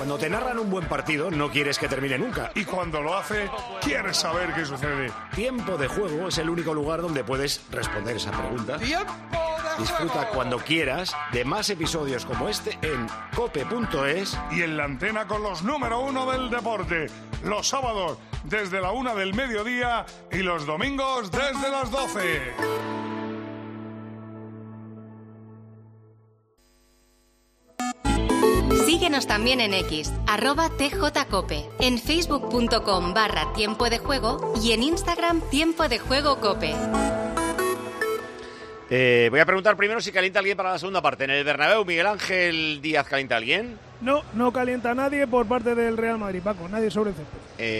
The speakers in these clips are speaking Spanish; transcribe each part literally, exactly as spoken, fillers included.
Cuando te narran un buen partido, no quieres que termine nunca. Y cuando lo hace, quieres saber qué sucede. Tiempo de Juego es el único lugar donde puedes responder esa pregunta. ¡Tiempo de Disfruta juego! cuando quieras de más episodios como este en cope punto es. Y en la antena con los número uno del deporte. Los sábados desde la una del mediodía y los domingos desde las doce. Síguenos también en X, arroba tjcope, en facebook.com barra tiempo de juego y en Instagram tiempo de juego cope. Eh, voy a preguntar primero si calienta alguien para la segunda parte. En el Bernabéu, Miguel Ángel Díaz, ¿calienta alguien? No, no calienta nadie por parte del Real Madrid, Paco, nadie sobre el césped.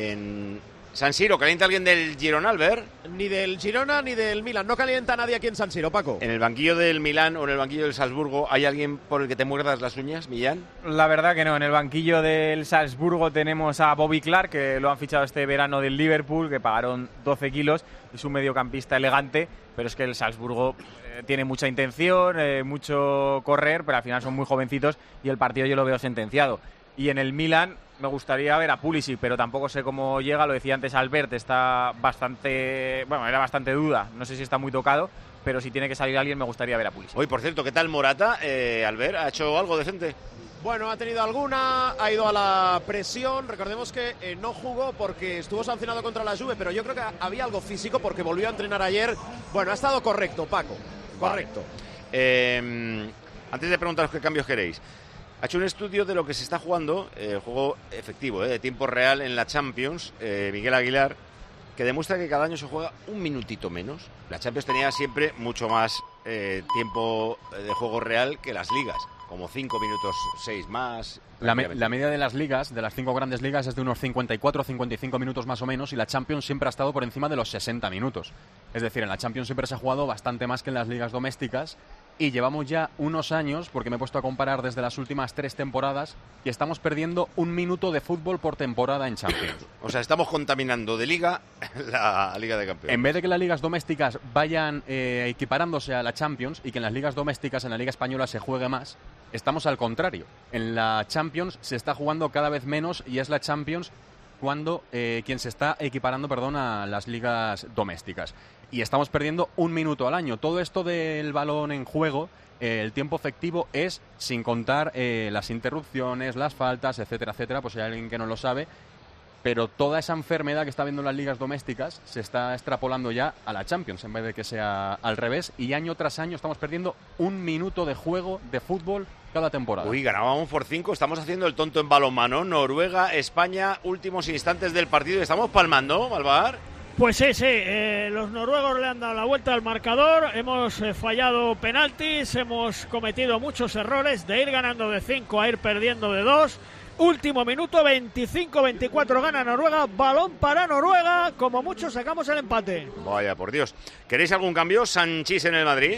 En San Siro, ¿calienta alguien del Girona, Albert? Ni del Girona ni del Milan, no calienta nadie aquí en San Siro, Paco. ¿En el banquillo del Milán o en el banquillo del Salzburgo hay alguien por el que te muerdas las uñas, Millán? La verdad que no, en el banquillo del Salzburgo tenemos a Bobby Clark, que lo han fichado este verano del Liverpool, que pagaron doce kilos, es un mediocampista elegante, pero es que el Salzburgo eh, tiene mucha intención, eh, mucho correr, pero al final son muy jovencitos y el partido yo lo veo sentenciado. Y en el Milan me gustaría ver a Pulisic, pero tampoco sé cómo llega, lo decía antes Albert, está bastante, bueno, era bastante duda, no sé si está muy tocado, pero si tiene que salir alguien me gustaría ver a Pulisic. Hoy, por cierto, ¿qué tal Morata, eh, Albert? ¿Ha hecho algo decente? Bueno, ha tenido alguna, ha ido a la presión, recordemos que eh, no jugó porque estuvo sancionado contra la Juve, pero yo creo que había algo físico porque volvió a entrenar ayer. Bueno, ha estado correcto, Paco, correcto. Vale. Eh, antes de preguntaros qué cambios queréis, ha hecho un estudio de lo que se está jugando, el eh, juego efectivo, eh, de tiempo real en la Champions, eh, Miguel Aguilar, que demuestra que cada año se juega un minutito menos. La Champions tenía siempre mucho más eh, tiempo de juego real que las ligas, como cinco minutos, seis más. La, me, la media de las ligas, de las cinco grandes ligas, es de unos cincuenta y cuatro a cincuenta y cinco minutos más o menos, y la Champions siempre ha estado por encima de los sesenta minutos. Es decir, en la Champions siempre se ha jugado bastante más que en las ligas domésticas, y llevamos ya unos años, porque me he puesto a comparar desde las últimas tres temporadas, y estamos perdiendo un minuto de fútbol por temporada en Champions. O sea, estamos contaminando de liga la Liga de Campeones. En vez de que las ligas domésticas vayan eh, equiparándose a la Champions y que en las ligas domésticas, en la Liga Española, se juegue más, estamos al contrario. En la Champions se está jugando cada vez menos y es la Champions cuando eh, quien se está equiparando, perdón, a las ligas domésticas. Y estamos perdiendo un minuto al año. Todo esto del balón en juego, eh, el tiempo efectivo es sin contar eh, las interrupciones, las faltas, etcétera, etcétera, pues si hay alguien que no lo sabe. Pero toda esa enfermedad que está habiendo en las ligas domésticas se está extrapolando ya a la Champions, en vez de que sea al revés. Y año tras año estamos perdiendo un minuto de juego de fútbol cada temporada. Uy, ganábamos por cinco, estamos haciendo el tonto en balonmano. Noruega, España, últimos instantes del partido y estamos palmando, Malvar. Pues sí, sí, eh, los noruegos le han dado la vuelta al marcador, hemos eh, fallado penaltis, hemos cometido muchos errores, de ir ganando de cinco a ir perdiendo de dos. Último minuto, veinticinco veinticuatro gana Noruega, balón para Noruega, como mucho sacamos el empate. Vaya, por Dios. ¿Queréis algún cambio? ¿Sanchís en el Madrid?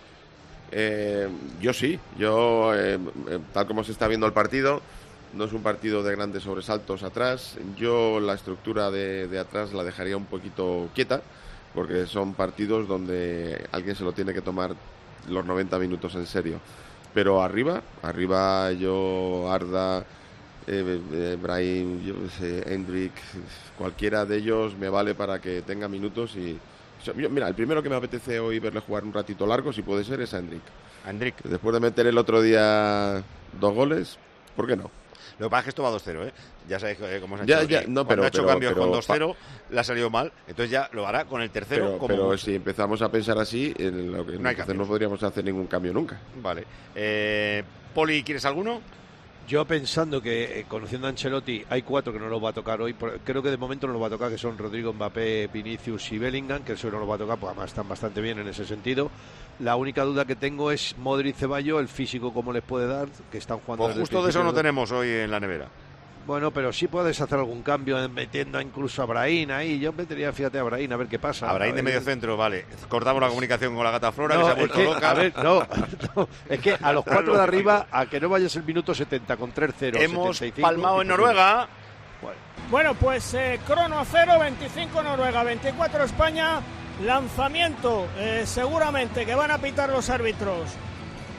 Eh, yo sí, yo eh, tal como se está viendo el partido, no es un partido de grandes sobresaltos atrás. Yo la estructura de, de atrás la dejaría un poquito quieta, porque son partidos donde alguien se lo tiene que tomar los noventa minutos en serio. Pero arriba, arriba yo, Arda, eh, eh, Brahim, yo sé, Hendrik, cualquiera de ellos me vale para que tenga minutos. Y yo, mira, el primero que me apetece hoy verle jugar un ratito largo, si puede ser, es a Hendrik. Hendrik. Después de meter el otro día dos goles, ¿por qué no? Lo que pasa es que esto va dos cero, ¿eh? Ya sabéis eh, cómo se ha ya, hecho. Ya, no, Cuando pero, ha hecho pero, cambios pero, con dos cero, le ha salido mal. Entonces ya lo hará con el tercero. Pero, como pero mucho. si empezamos a pensar así, en lo que no, hay entonces no podríamos hacer ningún cambio nunca. Vale. Eh, Poli, ¿quieres alguno? Yo pensando que, eh, conociendo a Ancelotti, hay cuatro que no los va a tocar hoy. Creo que de momento no los va a tocar, que son Rodrigo, Mbappé, Vinicius y Bellingham, que eso no los va a tocar, pues además están bastante bien en ese sentido. La única duda que tengo es Modric y Ceballos, el físico cómo les puede dar, que están jugando... Pues justo de eso no tenemos hoy en la nevera. Bueno, pero sí puedes hacer algún cambio metiendo incluso a Brahim ahí. Yo metería, fíjate, a Brahim a ver qué pasa. A Brahim de medio centro, vale. Cortamos la comunicación con la gata Flora, no, que se ha vuelto es que, loca. A ver, no, no, es que a los cuatro de arriba, a que no vayas el minuto setenta con tres cero. Hemos setenta y cinco, palmado en Noruega. Bueno, bueno pues eh, crono a cero, veinticinco Noruega, veinticuatro España. Lanzamiento, eh, seguramente que van a pitar los árbitros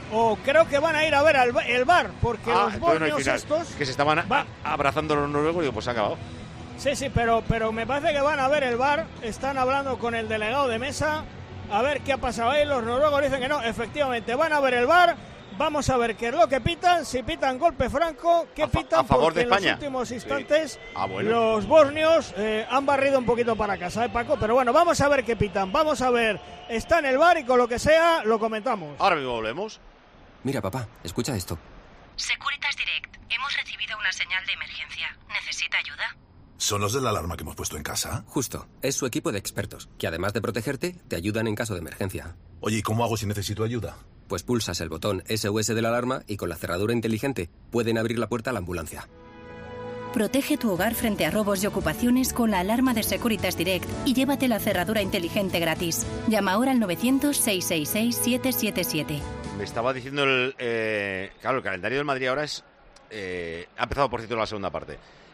o creo que van a ir a ver al, el V A R, porque Ah, los entonces no hay bosnios final. estos... Que se estaban Va- a- abrazando los noruegos, digo, pues se ha acabado. Sí, sí, pero, pero me parece que van a ver el V A R, están hablando con el delegado de mesa, a ver qué ha pasado ahí, los noruegos dicen que no, efectivamente, van a ver el V A R, vamos a ver qué es lo que pitan, si pitan golpe franco, qué A fa- pitan, a favor porque de en los España. últimos instantes Ah, bueno. los bosnios eh, han barrido un poquito para casa, ¿eh, Paco? Pero bueno, vamos a ver qué pitan, vamos a ver, está en el V A R y con lo que sea lo comentamos. Ahora mismo volvemos. Mira, papá, escucha esto. Securitas Direct, hemos recibido una señal de emergencia. ¿Necesita ayuda? ¿Son los de la alarma que hemos puesto en casa? Justo, es su equipo de expertos, que además de protegerte, te ayudan en caso de emergencia. Oye, ¿y cómo hago si necesito ayuda? Pues pulsas el botón S O S de la alarma y con la cerradura inteligente pueden abrir la puerta a la ambulancia. Protege tu hogar frente a robos y ocupaciones con la alarma de Securitas Direct y llévate la cerradura inteligente gratis. Llama ahora al novecientos, seiscientos sesenta y seis, siete siete siete. Me estaba diciendo el... eh, claro, el calendario del Madrid ahora es... eh, ha empezado, por cierto, la segunda parte.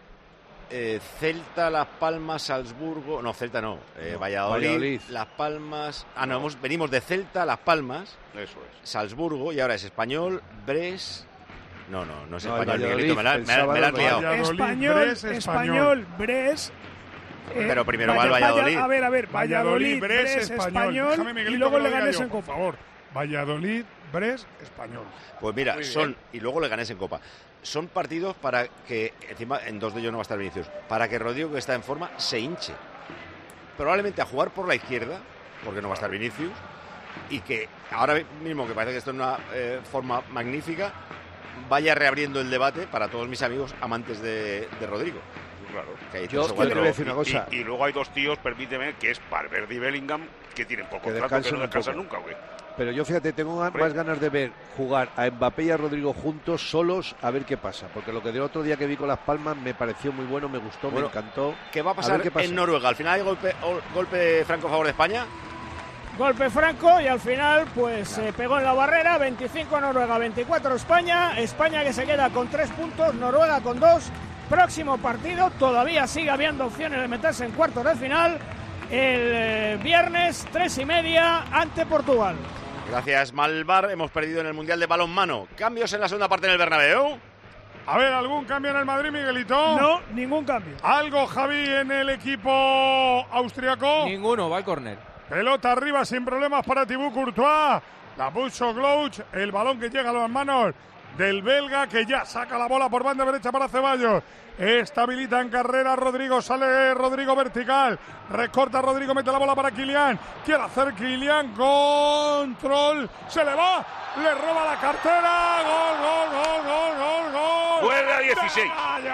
Eh, Celta, Las Palmas, Salzburgo... No, Celta no. Eh, No, Valladolid, Valladolid. Las Palmas... Ah, no, hemos, venimos de Celta, Las Palmas, Eso es. Salzburgo y ahora es Español, Bres... No, no, no es No, el Español, Valladolid, Miguelito, me la, el me la- me la has sábado, liado. Valladolid, Español, Bres, español, Español. Bres. eh, Pero primero va Valla- el Valladolid. Valla- a ver, a ver, Valladolid, Bres, español, Déjame, y Miguelito, luego que lo le diga ganes yo, en por Copa. favor. Valladolid, Bres, Español. Pues mira, Muy bien. son, y luego le ganes en Copa, son partidos para que, encima en dos de ellos no va a estar Vinicius, para que Rodrigo, que está en forma, se hinche. Probablemente a jugar por la izquierda, porque no va a estar Vinicius, y que ahora mismo, que parece que esto es una eh, forma magnífica, vaya reabriendo el debate para todos mis amigos amantes de, de Rodrigo. Claro. Que hay Yo tres o te cuatro. voy a decir una Y- cosa. Y, y luego hay dos tíos, permíteme, que es Valverde y Bellingham, que tienen por Que contrato, que descansen no un descansan poco. nunca, güey. Pero yo, fíjate, tengo ga- más ganas de ver jugar a Mbappé y a Rodrigo juntos, solos, a ver qué pasa. Porque lo que del otro día que vi con Las Palmas me pareció muy bueno, me gustó, Bueno, me encantó. ¿Qué va a ver pasar qué pasa. en Noruega? ¿Al final hay golpe, o- golpe franco a favor de España? Golpe franco y al final pues se pegó en la barrera, veinticinco Noruega, veinticuatro España, España que se queda con tres puntos, Noruega con dos, próximo partido, todavía sigue habiendo opciones de meterse en cuartos de final, el eh, viernes tres y media ante Portugal. Gracias, Malvar. Hemos perdido en el Mundial de Balonmano. Cambios en la segunda parte en el Bernabéu. A ver, ¿algún cambio en el Madrid, Miguelito? No, ningún cambio. ¿Algo, Javi, en el equipo austriaco? Ninguno, va al córner. Pelota arriba sin problemas para Thibaut Courtois. La puso Glouch, el balón que llega a las manos del belga, que ya saca la bola por banda derecha para Ceballos. Estabilita en carrera Rodrigo, sale Rodrigo vertical. Recorta Rodrigo, mete la bola para Kylian. Quiere hacer Kylian, control. Se le va, le roba la cartera. Gol, gol, gol, gol, gol, gol. Vuelve a dieciséis.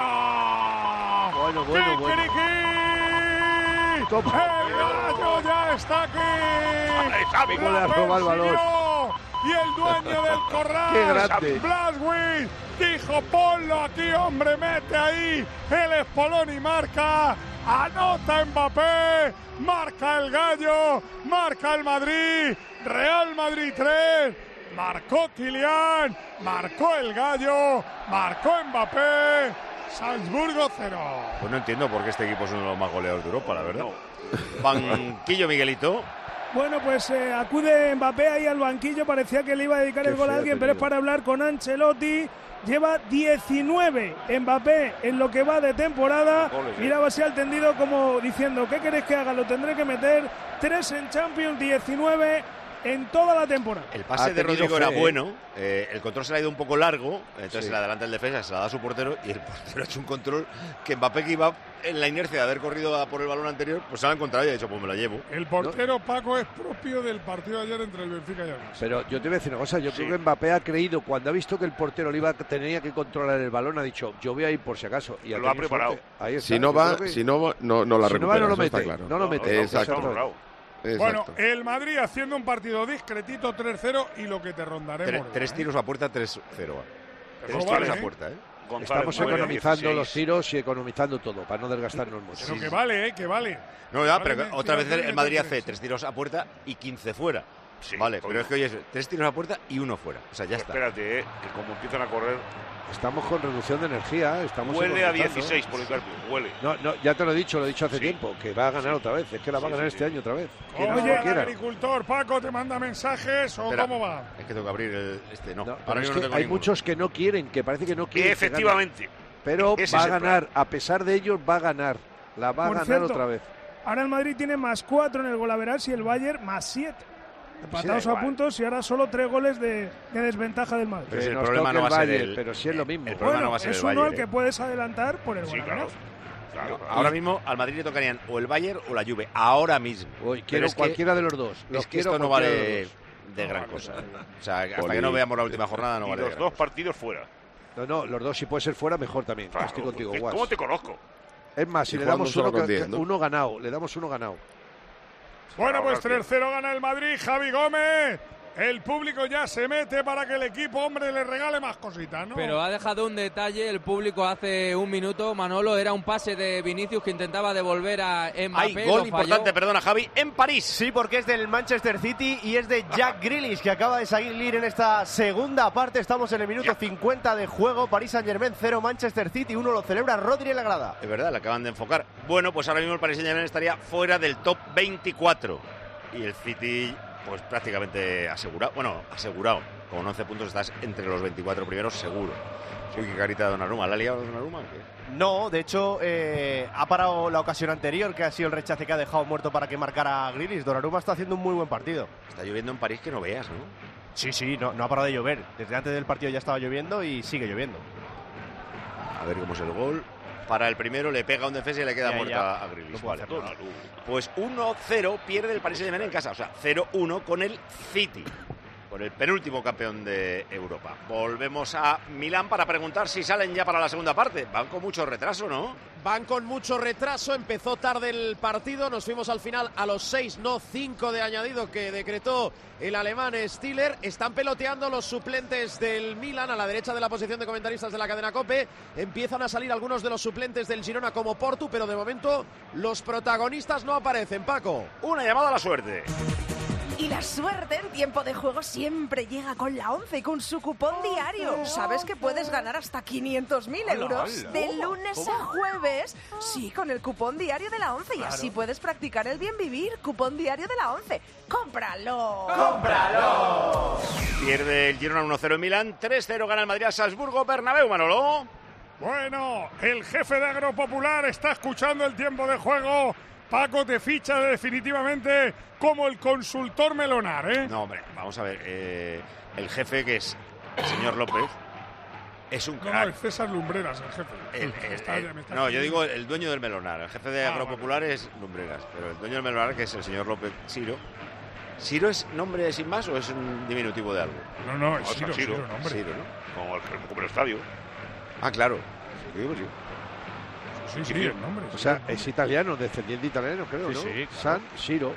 Bueno, bueno, bueno. ¡Kikiriki! ¡El gallo ya está aquí! Xavi. ¿Cómo le has robado el balón? Y el dueño del corral, ¡Qué grande! Blaswich, dijo: ponlo aquí, hombre, mete ahí el espolón y marca. Anota Mbappé, marca el gallo, marca el Madrid. Real Madrid tres, marcó Kylian, marcó el gallo, marcó Mbappé. Salzburgo cero. Pues no entiendo por qué este equipo es uno de los más goleadores de Europa, la verdad. Banquillo, Miguelito. Bueno, pues eh, acude Mbappé ahí al banquillo, parecía que le iba a dedicar Qué el gol a feo alguien, ha pero es tenido. para hablar con Ancelotti. Lleva diecinueve Mbappé en lo que va de temporada. Goles, eh. Miraba así al tendido como diciendo: ¿qué queréis que haga? Lo tendré que meter. Tres en Champions, diecinueve en toda la temporada. El pase Ha de tenido Rodrigo fe, era eh. bueno, eh, el control se le ha ido un poco largo, entonces Sí. se le adelanta el defensa, se la da a su portero y el portero ha hecho un control que Mbappé, que iba en la inercia de haber corrido a por el balón anterior, pues se lo ha encontrado y ha dicho: pues me lo llevo. El portero Paco es propio del partido de ayer entre el Benfica y el Barça. Pero yo te voy a decir una cosa, yo Sí. creo que Mbappé ha creído, cuando ha visto que el portero le iba, tenía que controlar el balón, ha dicho: yo voy a ir por si acaso. Y Lo tenido ha preparado. suerte. Ahí está. Si no Yo va, creo que- si no va, no, no la si no va, recupera, no lo eso está mete, claro. no lo mete. no, Exacto. está preparado. Bueno, Exacto. el Madrid haciendo un partido discretito tres cero y lo que te rondaremos. Tre- tres tiros a puerta, tres cero. Tres Eso tiros vale, a ¿eh? puerta, ¿eh? González Estamos nueve, economizando dieciséis. los tiros y economizando todo, para no desgastarnos mucho. Pero que vale, ¿eh? Que vale. No, ya, Vale, pero bien, otra vez tira el tres, Madrid mete hace tres. tres tiros a puerta y quince fuera. Sí, vale, todo. pero es que oye, tres tiros a puerta y uno fuera. O sea, ya Pero está. espérate, eh, que como empiezan a correr, Estamos con reducción de energía, estamos huele a economizando. dieciséis, Policarpio, huele. No, no, ya te lo he dicho, lo he dicho hace Sí. tiempo, que va a ganar Sí. otra vez. Es que la va a Sí, ganar sí, este sí. año otra vez. Quiera o Oye, no el quiera. agricultor Paco te manda mensajes o Espera, cómo va. Es que tengo que abrir el, este, no. No, Ahora pero es mismo que no tengo hay ninguno. muchos que no quieren, que parece que no quieren. que Efectivamente. gane. Pero Ese va a es el ganar, a pesar de ellos, va a ganar. La va a Por ganar cierto, otra vez. Ahora el Madrid tiene más cuatro en el golaveras y el Bayern más siete. Empatados da a igual. puntos y ahora solo tres goles de, de desventaja del Madrid. Pero si Que el nos problema toque no va el a ser Bayern, el- pero sí es lo mismo. el problema Bueno, no va a ser es el uno Bayern, al que eh. puedes adelantar por el Sí, claro. golaveras. Claro, claro. Ahora mismo al Madrid le tocarían o el Bayern o la Juve. Ahora mismo. Uy, Pero quiero es que- cualquiera de los dos. Los Es que quiero esto no cualquiera vale de los dos. de gran cosa. O sea, hasta Poli. que no veamos la última jornada no Y vale de los gran dos partidos fuera. No, no, los dos si puede ser fuera, mejor también. Claro, Estoy contigo, ¿qué- Guas. ¿Cómo te conozco? Es más, si Y le jugando damos solo uno, con que- diez, ¿no? uno ganado, le damos uno ganado. Bueno, Ahora pues sí. tres cero gana el Madrid, Javi Gómez. El público ya se mete para que el equipo, hombre, le regale más cositas, ¿no? Pero ha dejado un detalle el público hace un minuto, Manolo, era un pase de Vinicius que intentaba devolver a Mbappé. Hay lo gol falló. importante, perdona Javi, en París. Sí, porque es del Manchester City y es de Jack Grealish, que acaba de salir en esta segunda parte. Estamos en el minuto cincuenta de juego. París Saint-Germain cero, Manchester City uno. Lo celebra Rodri en la grada. Es verdad, le acaban de enfocar. Bueno, pues ahora mismo el Paris Saint-Germain estaría fuera del top veinticuatro. Y el City, pues prácticamente asegurado. Bueno, asegurado. Con once puntos estás entre los veinticuatro primeros, seguro. Uy, qué carita de Donnarumma. ¿La ha liado Donnarumma o qué? No, de hecho, eh, ha parado la ocasión anterior, que ha sido el rechace que ha dejado muerto para que marcara a Grealish. Donnarumma está haciendo un muy buen partido. Está lloviendo en París que no veas, ¿no? Sí, sí, no, no ha parado de llover. Desde antes del partido ya estaba lloviendo y sigue lloviendo. A ver cómo es el gol. Para el primero le pega un defensa y le queda Ya, muerta ya. a Grealish. No puede Vale. hacer nada. Pues uno cero pierde el Paris Saint-Germain en casa. O sea, cero uno con el City. Con el penúltimo campeón de Europa. Volvemos a Milán para preguntar si salen ya para la segunda parte. Van con mucho retraso, ¿no? Van con mucho retraso, empezó tarde el partido, nos fuimos al final a los seis, no cinco de añadido que decretó el alemán Stiller. Están peloteando los suplentes del Milan a la derecha de la posición de comentaristas de la cadena COPE. Empiezan a salir algunos de los suplentes del Girona como Portu, pero de momento los protagonistas no aparecen, Paco. Una llamada a la suerte. Y la suerte en tiempo de juego siempre llega con la once, con su cupón diario. ¿Sabes que puedes ganar hasta quinientos mil euros hala. de lunes a jueves? Sí, con el cupón diario de la once. Y así puedes practicar el bien vivir. Cupón diario de la once. ¡Cómpralo! ¡Cómpralo! Pierde el Girona uno cero en Milán. tres cero gana el Madrid a Salzburgo. Bernabéu, Manolo. Bueno, el jefe de Agropopular está escuchando el tiempo de juego. Paco te ficha definitivamente como el consultor melonar, ¿eh? No, hombre, vamos a ver. eh, el jefe, que es el señor López, es un No, no, crack. es César Lumbreras, el jefe. El- Me el- está- el- me está no, yo escribiendo. digo el dueño del melonar. El jefe de Ah, Agropopular es Lumbreras, pero el dueño del melonar, que es el señor López Siro. ¿Siro es nombre sin más o es un diminutivo de algo? No, no, es No, Siro, Siro. Siro, nombre. Siro, ¿no? Como el, como el estadio. Ah, claro. Sí, digo, sí. Sí, sí, el nombre. O sea, es italiano, descendiente italiano, creo, Sí, ¿no? sí, claro. San Siro.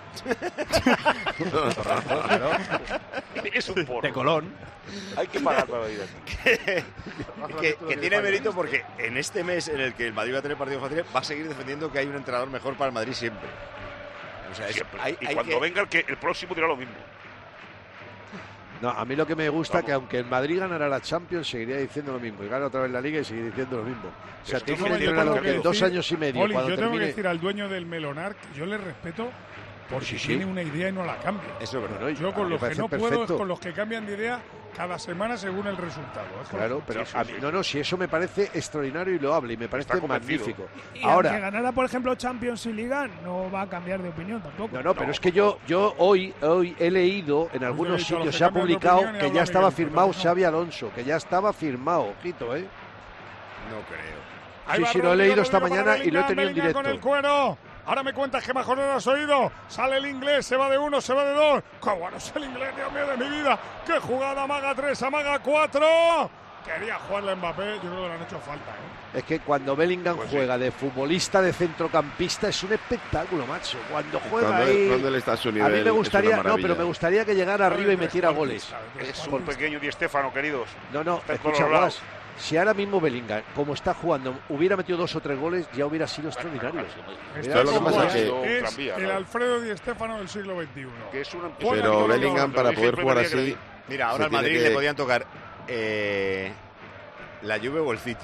Es un porro. De Colón. Hay que pagar para ir. que, que- que tiene mérito porque en este mes en el que el Madrid va a tener partidos fáciles, va a seguir defendiendo que hay un entrenador mejor para el Madrid siempre. O sea, es- Siempre. hay- y hay cuando que- venga el, que, el próximo dirá lo mismo. No, a mí lo que me gusta que aunque el Madrid ganara la Champions, seguiría diciendo lo mismo. Y gana otra vez la Liga y seguir diciendo lo mismo. O sea, Yo tiene un tengo entrenador que que en dos decir, años y medio, Oli, cuando yo tengo que termine... decir al dueño del melonar que yo le respeto porque Sí, sí. tiene una idea y no la cambia. Eso es verdad. Bueno, y Yo a con mí los me que parece no puedo es perfecto. con los que cambian de idea cada semana según el resultado. Eso Claro, es- pero sí, sí, a mí- sí. no, no, si eso me parece extraordinario y loable y me parece convencido. magnífico. Y aunque Ahora, ganara, por ejemplo, Champions y Liga, no va a cambiar de opinión tampoco. no, no, pero es que yo, yo hoy, hoy he leído en algunos dicho a los sitios, que se ha cambian de publicado opinión y que habla ya estaba Miguel, firmado pero no. Xavi Alonso, que ya estaba firmado, ojito, ¿eh? No creo. Ahí Sí, va sí, lo he Rodrigo, leído esta Rodrigo mañana para y lo he Bellingham, tenido en Bellingham directo. con el cuero. Ahora me cuentas que mejor no lo has oído. Sale el inglés, se va de uno, se va de dos. ¡Qué bueno es el inglés, Dios mío de mi vida! ¡Qué jugada! Amaga tres, amaga cuatro. Quería jugarle a Mbappé, yo creo que le han hecho falta, ¿eh? Es que cuando Bellingham Pues sí. juega de futbolista, de centrocampista, es un espectáculo, macho. Cuando juega Cuando, ahí... cuando él está a su A nivel, mí me es gustaría, una no, maravilla. pero me gustaría que llegara arriba y Joder, metiera tres goles. cuartistas, tres Es un cuartistas. pequeño Di Stéfano, queridos. No, no, Está en escucha, todos Guas, lados. Si ahora mismo Bellingham, como está jugando, hubiera metido dos o tres goles, ya hubiera sido extraordinario. Esto lo que pasa es que es el Alfredo Di Stéfano del siglo veintiuno. Que es una... Pero Bellingham, para poder jugar así... Mira, ahora al Madrid que... le podían tocar eh, la Juve o el City.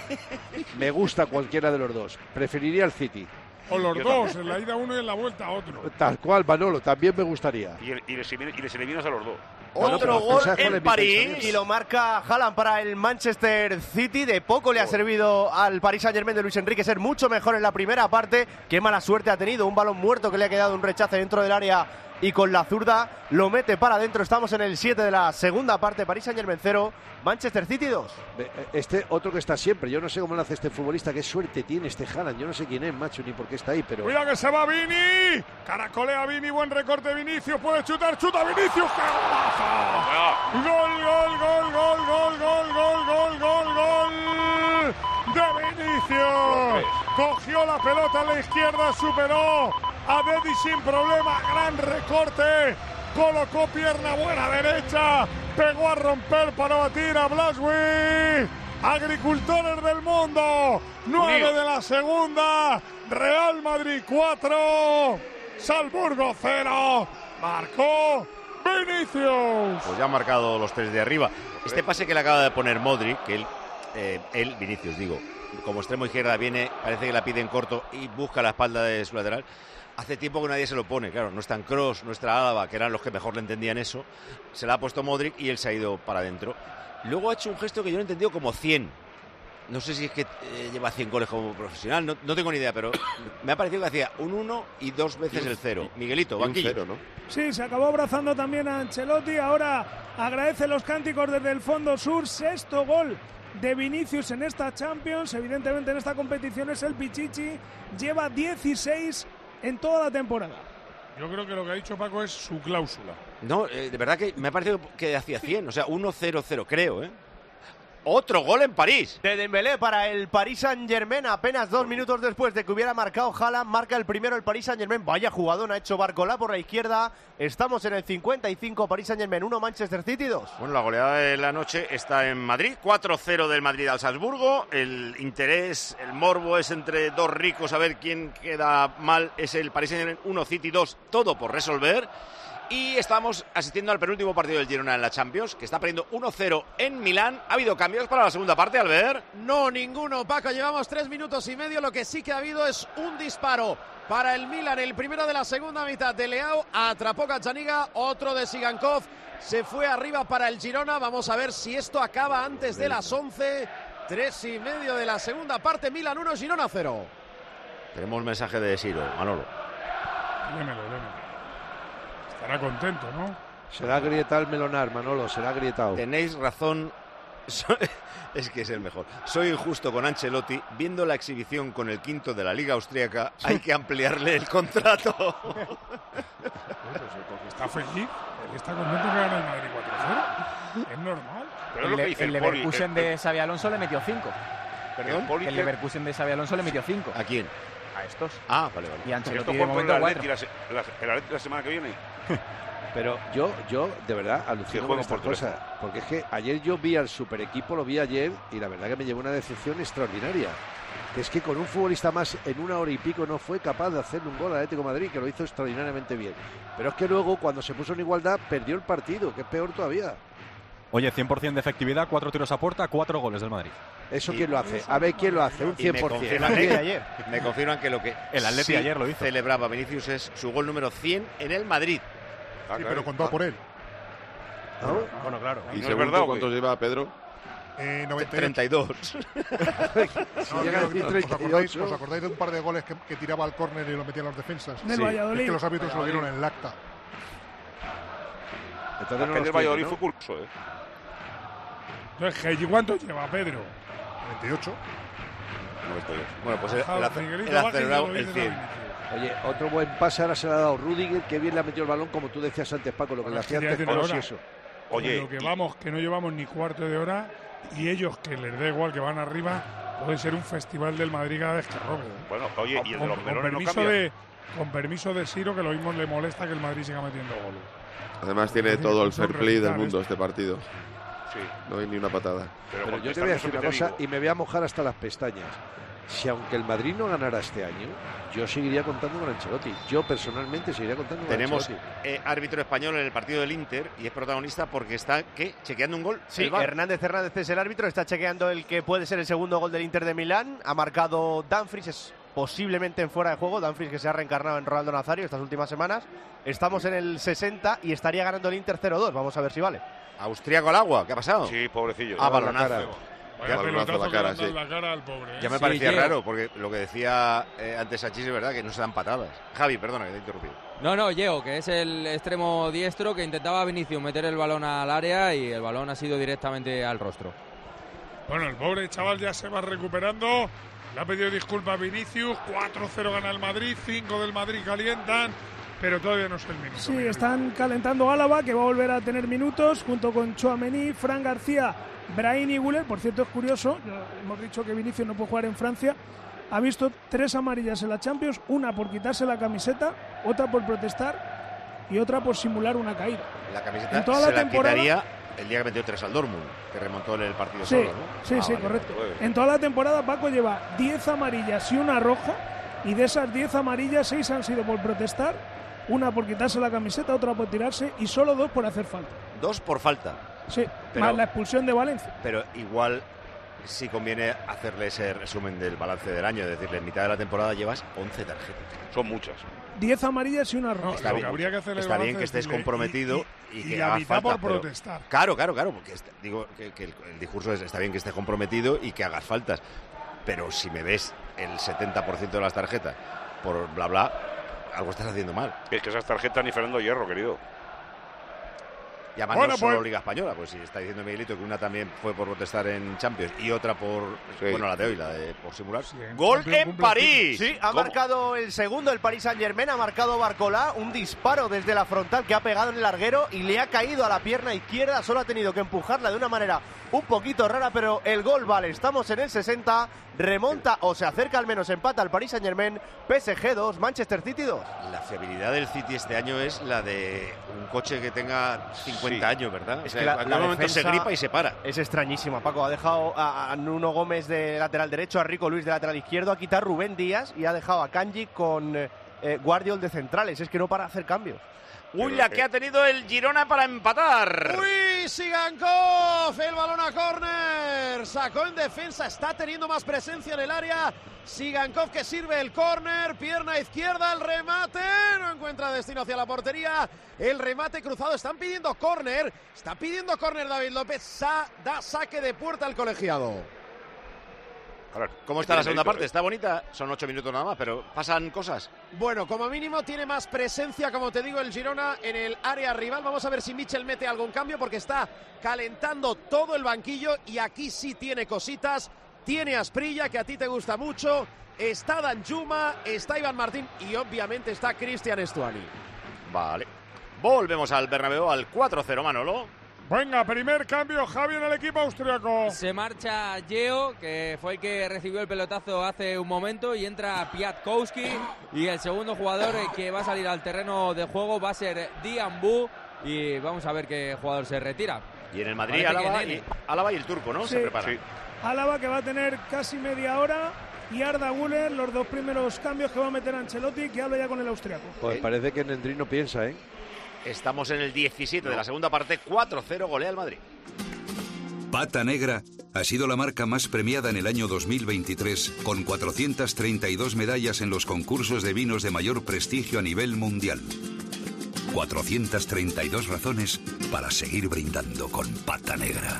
Me gusta cualquiera de los dos. Preferiría el City. O los dos, en la ida uno y en la vuelta otro. Tal cual, Manolo, también me gustaría. Y, el, y, les, y les eliminas a los dos. Otro gol en París y lo marca Haaland para el Manchester City. De poco le ha servido al Paris Saint-Germain de Luis Enrique ser mucho mejor en la primera parte. Qué mala suerte ha tenido, un balón muerto que le ha quedado un rechace dentro del área y con la zurda lo mete para adentro. Estamos en el siete de la segunda parte. Paris Saint-Germain cero, Manchester City dos. Este otro que está siempre, yo no sé cómo lo hace este futbolista, qué suerte tiene este Haaland, yo no sé quién es, macho, ni por qué está ahí, pero... Cuidado que se va Vini, caracolea Vini, buen recorte Vinicius, puede chutar, chuta Vinicius, ¡qué golazo! Gol, gol, gol, gol, gol, gol, gol, gol, gol, gol de Vinicius. Cogió la pelota a la izquierda, superó a Dedi sin problema, gran recorte, colocó pierna buena derecha, pegó a romper para batir a Blaswich. Agricultores del mundo, nueve de la segunda, Real Madrid cuatro, Salzburgo cero, marcó Vinicius. Pues ya ha marcado los tres de arriba. Este pase que le acaba de poner Modric, que él, eh, él Vinicius, digo, como extremo izquierda viene, parece que la pide en corto y busca la espalda de su lateral. Hace tiempo que nadie se lo pone, claro, no están Kroos, nuestra Álava, que eran los que mejor le entendían eso, se la ha puesto Modric y él se ha ido para adentro. Luego ha hecho un gesto que yo no he entendido como cien. No sé si es que eh, lleva cien goles como profesional, no, no tengo ni idea, pero me ha parecido que hacía un uno y dos veces el cero. Miguelito, banquillo. Cero, ¿no? Sí, se acabó abrazando también a Ancelotti, ahora agradece los cánticos desde el fondo sur, sexto gol de Vinicius en esta Champions, evidentemente en esta competición es el Pichichi, lleva dieciséis en toda la temporada. Yo creo que lo que ha dicho Paco es su cláusula. No, eh, de verdad que me ha parecido que hacía cien, o sea, uno cero cero, creo, ¿eh? Otro gol en París. De Dembélé para el Paris Saint-Germain, apenas dos minutos después de que hubiera marcado Haaland, marca el primero el Paris Saint-Germain. Vaya jugadón ha hecho Barcola por la izquierda. Estamos en el cincuenta y cinco, Paris Saint-Germain uno, Manchester City dos. Bueno, la goleada de la noche está en Madrid, cuatro cero del Madrid al Salzburgo. El interés, el morbo es entre dos ricos, a ver quién queda mal. Es el Paris Saint-Germain uno, City dos, todo por resolver. Y estamos asistiendo al penúltimo partido del Girona en la Champions, que está perdiendo uno cero en Milán. ¿Ha habido cambios para la segunda parte, Albert? No, ninguno, Paco. Llevamos tres minutos y medio. Lo que sí que ha habido es un disparo para el Milan. El primero de la segunda mitad de Leao. Atrapó Gazzaniga. Otro de Sigankov. Se fue arriba para el Girona. Vamos a ver si esto acaba antes de las once. Tres y medio de la segunda parte. Milan uno, Girona cero. Tenemos mensaje de Siro, Manolo. Lémelo, lémelo. Estará contento, ¿no? Será grietado el melonar, Manolo, será grietado. Tenéis razón, es que es el mejor. Soy injusto con Ancelotti, viendo la exhibición con el quinto de la Liga Austríaca, hay que ampliarle el contrato. Está feliz, está contento que gana el Madrid cuatro cero. Es normal. Pero el, el, el Leverkusen de Xabi Alonso le metió cinco. ¿Perdón? El Leverkusen de Xabi Alonso le metió cinco. ¿A quién? A estos. Ah, vale, vale. Y Ancelotti de momento cuatro. El Atleti la semana que viene. Pero yo, yo de verdad alucino con estas cosas, porque es que ayer yo vi al super equipo, lo vi ayer y la verdad que me llevó una decepción extraordinaria. Que es que con un futbolista más en una hora y pico no fue capaz de hacerle un gol al Atlético de Madrid, que lo hizo extraordinariamente bien. Pero es que luego cuando se puso en igualdad perdió el partido, que es peor todavía. Oye, cien por ciento de efectividad, cuatro tiros a puerta, cuatro goles del Madrid. ¿Eso quién lo hace? A ver, ¿quién lo hace? Un cien por ciento. Me confirman, que, ayer. me confirman que lo que el Atleti sí ayer lo hizo. Celebraba Vinicius es su gol número cien en el Madrid. Ah, sí, pero contó ah. por él. ¿No? Bueno, claro. ¿Y no segundo cuántos lleva Pedro? Eh, noventa y ocho. treinta y dos. No, llega a decir ¿os, acordáis, ¿Os acordáis de un par de goles que, que tiraba al córner y lo metían los defensas? Del sí. Valladolid. Es que los árbitros se lo dieron en el acta. Entonces no el Valladolid fue curso, ¿eh? Entonces, ¿cuánto lleva Pedro? noventa y ocho. noventa y ocho. Bueno, pues el, el acelerado el cien. Oye, otro buen pase ahora se le ha dado Rüdiger, que bien le ha metido el balón, como tú decías antes, Paco, lo que le hacía antes Palos y eso. Oye, lo que vamos, que no llevamos ni cuarto de hora, y ellos, que les da igual que van arriba, puede ser un festival del Madrid cada vez que robe. ¿eh? Bueno, oye, y el de los melones no cambia. De, con permiso de Siro, que lo mismo le molesta que el Madrid siga metiendo goles. Además tiene todo el fair play del mundo este partido. Sí. No hay ni una patada. Pero, Pero yo te voy a decir una cosa y me voy a mojar hasta las pestañas. Si aunque el Madrid no ganara este año, yo seguiría contando con Ancelotti. Yo personalmente seguiría contando con Tenemos Ancelotti. Tenemos eh, árbitro español en el partido del Inter y es protagonista porque está, ¿qué? ¿Chequeando un gol? Sí, Hernández Hernández es el árbitro, está chequeando el que puede ser el segundo gol del Inter de Milán. Ha marcado Dumfries, es posiblemente en fuera de juego. Dumfries, que se ha reencarnado en Ronaldo Nazario estas últimas semanas. Estamos en el sesenta y estaría ganando el Inter cero dos. Vamos a ver si vale. Austriaco al agua, ¿qué ha pasado? Sí, pobrecillo. Ah, balonazo. Vaya pelotazo la cara, sí. en la cara al pobre. ¿eh? Ya me sí, parecía tío. raro, porque lo que decía eh, antes Achis es verdad, que no se dan patadas. Javi, perdona que te he interrumpido. No, no, Yeo, que es el extremo diestro que intentaba Vinicius meter el balón al área y el balón ha sido directamente al rostro. Bueno, el pobre chaval ya se va recuperando. Le ha pedido disculpas a Vinicius. cuatro cero gana el Madrid, cinco del Madrid calientan, pero todavía no es el minuto. Sí, están calentando Álava, que va a volver a tener minutos, junto con Tchouaméni, Fran García, Brahim y Güler. Por cierto, es curioso, hemos dicho que Vinicius no puede jugar en Francia. Ha visto tres amarillas en la Champions, una por quitarse la camiseta, otra por protestar y otra por simular una caída. La camiseta en toda se la, la temporada, quitaría el día que metió tres al Dortmund, que remontó el partido sí, solo, ¿no? Sí, ah, sí, vale, correcto. vale. En toda la temporada Paco lleva diez amarillas y una roja, y de esas diez amarillas, seis han sido por protestar, una por quitarse la camiseta, otra por tirarse y solo dos por hacer falta. Dos por falta. Sí, pero, más la expulsión de Valencia. Pero igual sí conviene hacerle ese resumen del balance del año, es decirle, en mitad de la temporada llevas once tarjetas. Son muchas. diez amarillas y una roja. No, está lo bien, que habría que hacer está bien que estés comprometido y, y, y que y la haga mitad falta, por pero, protestar. Claro, claro, claro, porque está, digo que, que el, el discurso es, está bien que estés comprometido y que hagas faltas, pero si me ves el setenta por ciento de las tarjetas por bla bla, algo estás haciendo mal. Es que esas tarjetas ni Fernando Hierro, querido. Y además bueno, no solo pues, Liga Española, pues si está diciendo Miguelito que una también fue por protestar en Champions y otra por, sí. bueno, la de hoy, la de por simular. Sí, ¡Gol cumple, en cumple, París! Sí, ha ¿Cómo? marcado el segundo el Paris Saint-Germain, ha marcado Barcola, un disparo desde la frontal que ha pegado en el larguero y le ha caído a la pierna izquierda, solo ha tenido que empujarla de una manera un poquito rara, pero el gol vale. Estamos en el sesenta, remonta o se acerca al menos, empata al Paris Saint-Germain, P S G dos, Manchester City dos. La fiabilidad del City este año es la de un coche que tenga cincuenta sí. años, ¿verdad? Es o sea, que la, en algún la momento se gripa y se para. Es extrañísima, Paco. Ha dejado a, a Nuno Gómez de lateral derecho, a Rico Luis de lateral izquierdo, ha quitado a Rubén Díaz y ha dejado a Kanji con eh, Guardiol de centrales. Es que no para hacer cambios. Uy, la que ha tenido el Girona para empatar. Uy, Sigankov, el balón a córner. Sacó en defensa, está teniendo más presencia en el área. Sigankov que sirve el córner, pierna izquierda, el remate. No encuentra destino hacia la portería. El remate cruzado, están pidiendo córner. Está pidiendo córner David López. Sa da saque de puerta al colegiado. ¿Cómo está la segunda parte? ¿Está bonita? Son ocho minutos nada más, pero ¿pasan cosas? Bueno, como mínimo tiene más presencia, como te digo, el Girona en el área rival. Vamos a ver si Michel mete algún cambio porque está calentando todo el banquillo y aquí sí tiene cositas. Tiene a Asprilla, que a ti te gusta mucho. Está Danjuma, está Iván Martín y obviamente está Cristian Estuani. Vale. Volvemos al Bernabéu al cuatro cero, Manolo. Venga, primer cambio, Javi, en el equipo austriaco. Se marcha Yeo, que fue el que recibió el pelotazo hace un momento, y entra Piatkowski. Y el segundo jugador que va a salir al terreno de juego va a ser Diambu. Y vamos a ver qué jugador se retira. Y en el Madrid, Álava y, Álava y el turco, ¿no? Sí. Se prepara. Sí. Álava, que va a tener casi media hora. Y Arda Güler, los dos primeros cambios que va a meter Ancelotti, que habla ya con el austriaco. Pues parece que Nendry no piensa, ¿eh? Estamos en el diecisiete de la segunda parte, cuatro cero, golea el Madrid. Pata Negra ha sido la marca más premiada en el año dos mil veintitrés, con cuatrocientas treinta y dos medallas en los concursos de vinos de mayor prestigio a nivel mundial. cuatrocientas treinta y dos razones para seguir brindando con Pata Negra.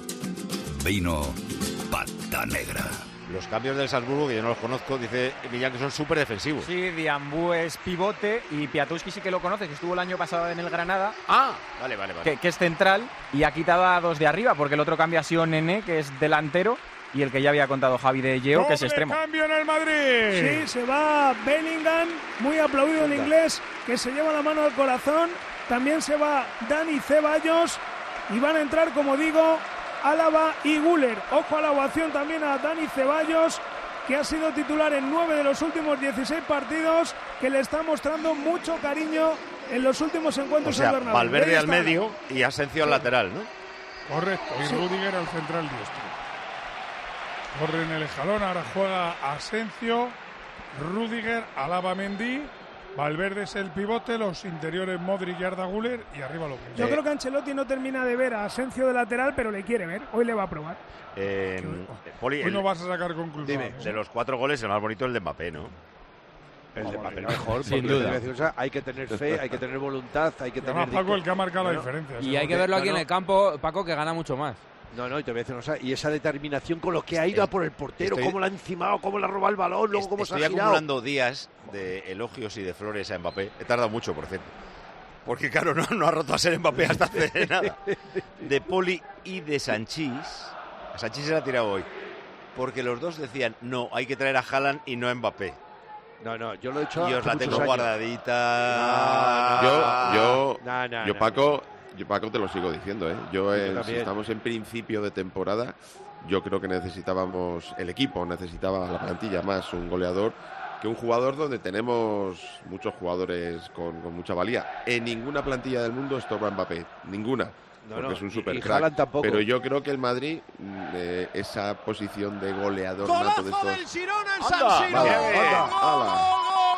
Vino Pata Negra. Los cambios del Salzburgo, que yo no los conozco, dice Millán que son súper defensivos. Sí, Diambu es pivote y Piatkowski sí que lo conoce, que estuvo el año pasado en el Granada. Ah, vale, vale, vale. Que, que es central y ha quitado a dos de arriba, porque el otro cambio ha sido Nené, que es delantero, y el que ya había contado Javi de Yeo, que es extremo. Cambio en el Madrid. Sí, se va Bellingham, muy aplaudido en inglés, que se lleva la mano al corazón. También se va Dani Ceballos y van a entrar, como digo, Álava y Güler. Ojo a la ovación también a Dani Ceballos, que ha sido titular en nueve de los últimos dieciséis partidos, que le está mostrando mucho cariño en los últimos encuentros. O sea, en Bernabéu. Valverde al medio y Asensio al lateral, ¿no? Correcto, y Sí. Rüdiger al central diestro. Corre en el escalón, ahora juega Asensio, Rüdiger, Alaba, Mendy, Valverde es el pivote, los interiores Modric y Arda Güler y arriba los Yo creo que Ancelotti no termina de ver a Asensio de lateral, pero le quiere ver. Hoy le va a probar. Eh, Poli, Hoy el- no vas a sacar conclusiones. de los cuatro goles, el más bonito es el de Mbappé, ¿no? El de Mbappé mejor, Sin porque duda. te voy a decir, o sea, hay que tener fe, hay que tener voluntad, hay que tener... Además, Paco, disco- el que ha marcado la Bueno, diferencia. Y hay que verlo aquí No, en no. el campo, Paco, que gana mucho más. No, no, y te voy a decir una cosa, y esa determinación con lo que ha ido a por el portero, Estoy- cómo la ha encimado, cómo le ha robado el balón, luego cómo se Estoy ha girado. acumulando días de elogios y de flores a Mbappé. He tardado mucho, por cierto. Porque, claro, no, no ha roto a ser Mbappé hasta hace nada. De Poli y de Sanchís. A Sanchís se la ha tirado hoy. Porque los dos decían, no, hay que traer a Haaland y no a Mbappé. No, no, yo lo he hecho Y os hace la muchos tengo años. guardadita. Yo, yo, No, no, yo no, Paco, yo Paco te lo sigo diciendo, ¿eh? Yo, Yo eh, si también. estamos en principio de temporada, yo creo que necesitábamos, el equipo necesitaba la plantilla más un goleador que un jugador donde tenemos muchos jugadores con, con mucha valía. En ninguna plantilla del mundo estorba Mbappé, ninguna. No, Porque no, es un y- super y crack. Haaland tampoco. Pero yo creo que el Madrid, mm, eh, esa posición de goleador nato de ¡Golazo del estos. Girona en Anda, San Siro! vale, ¡Gol, anda, gol, ala.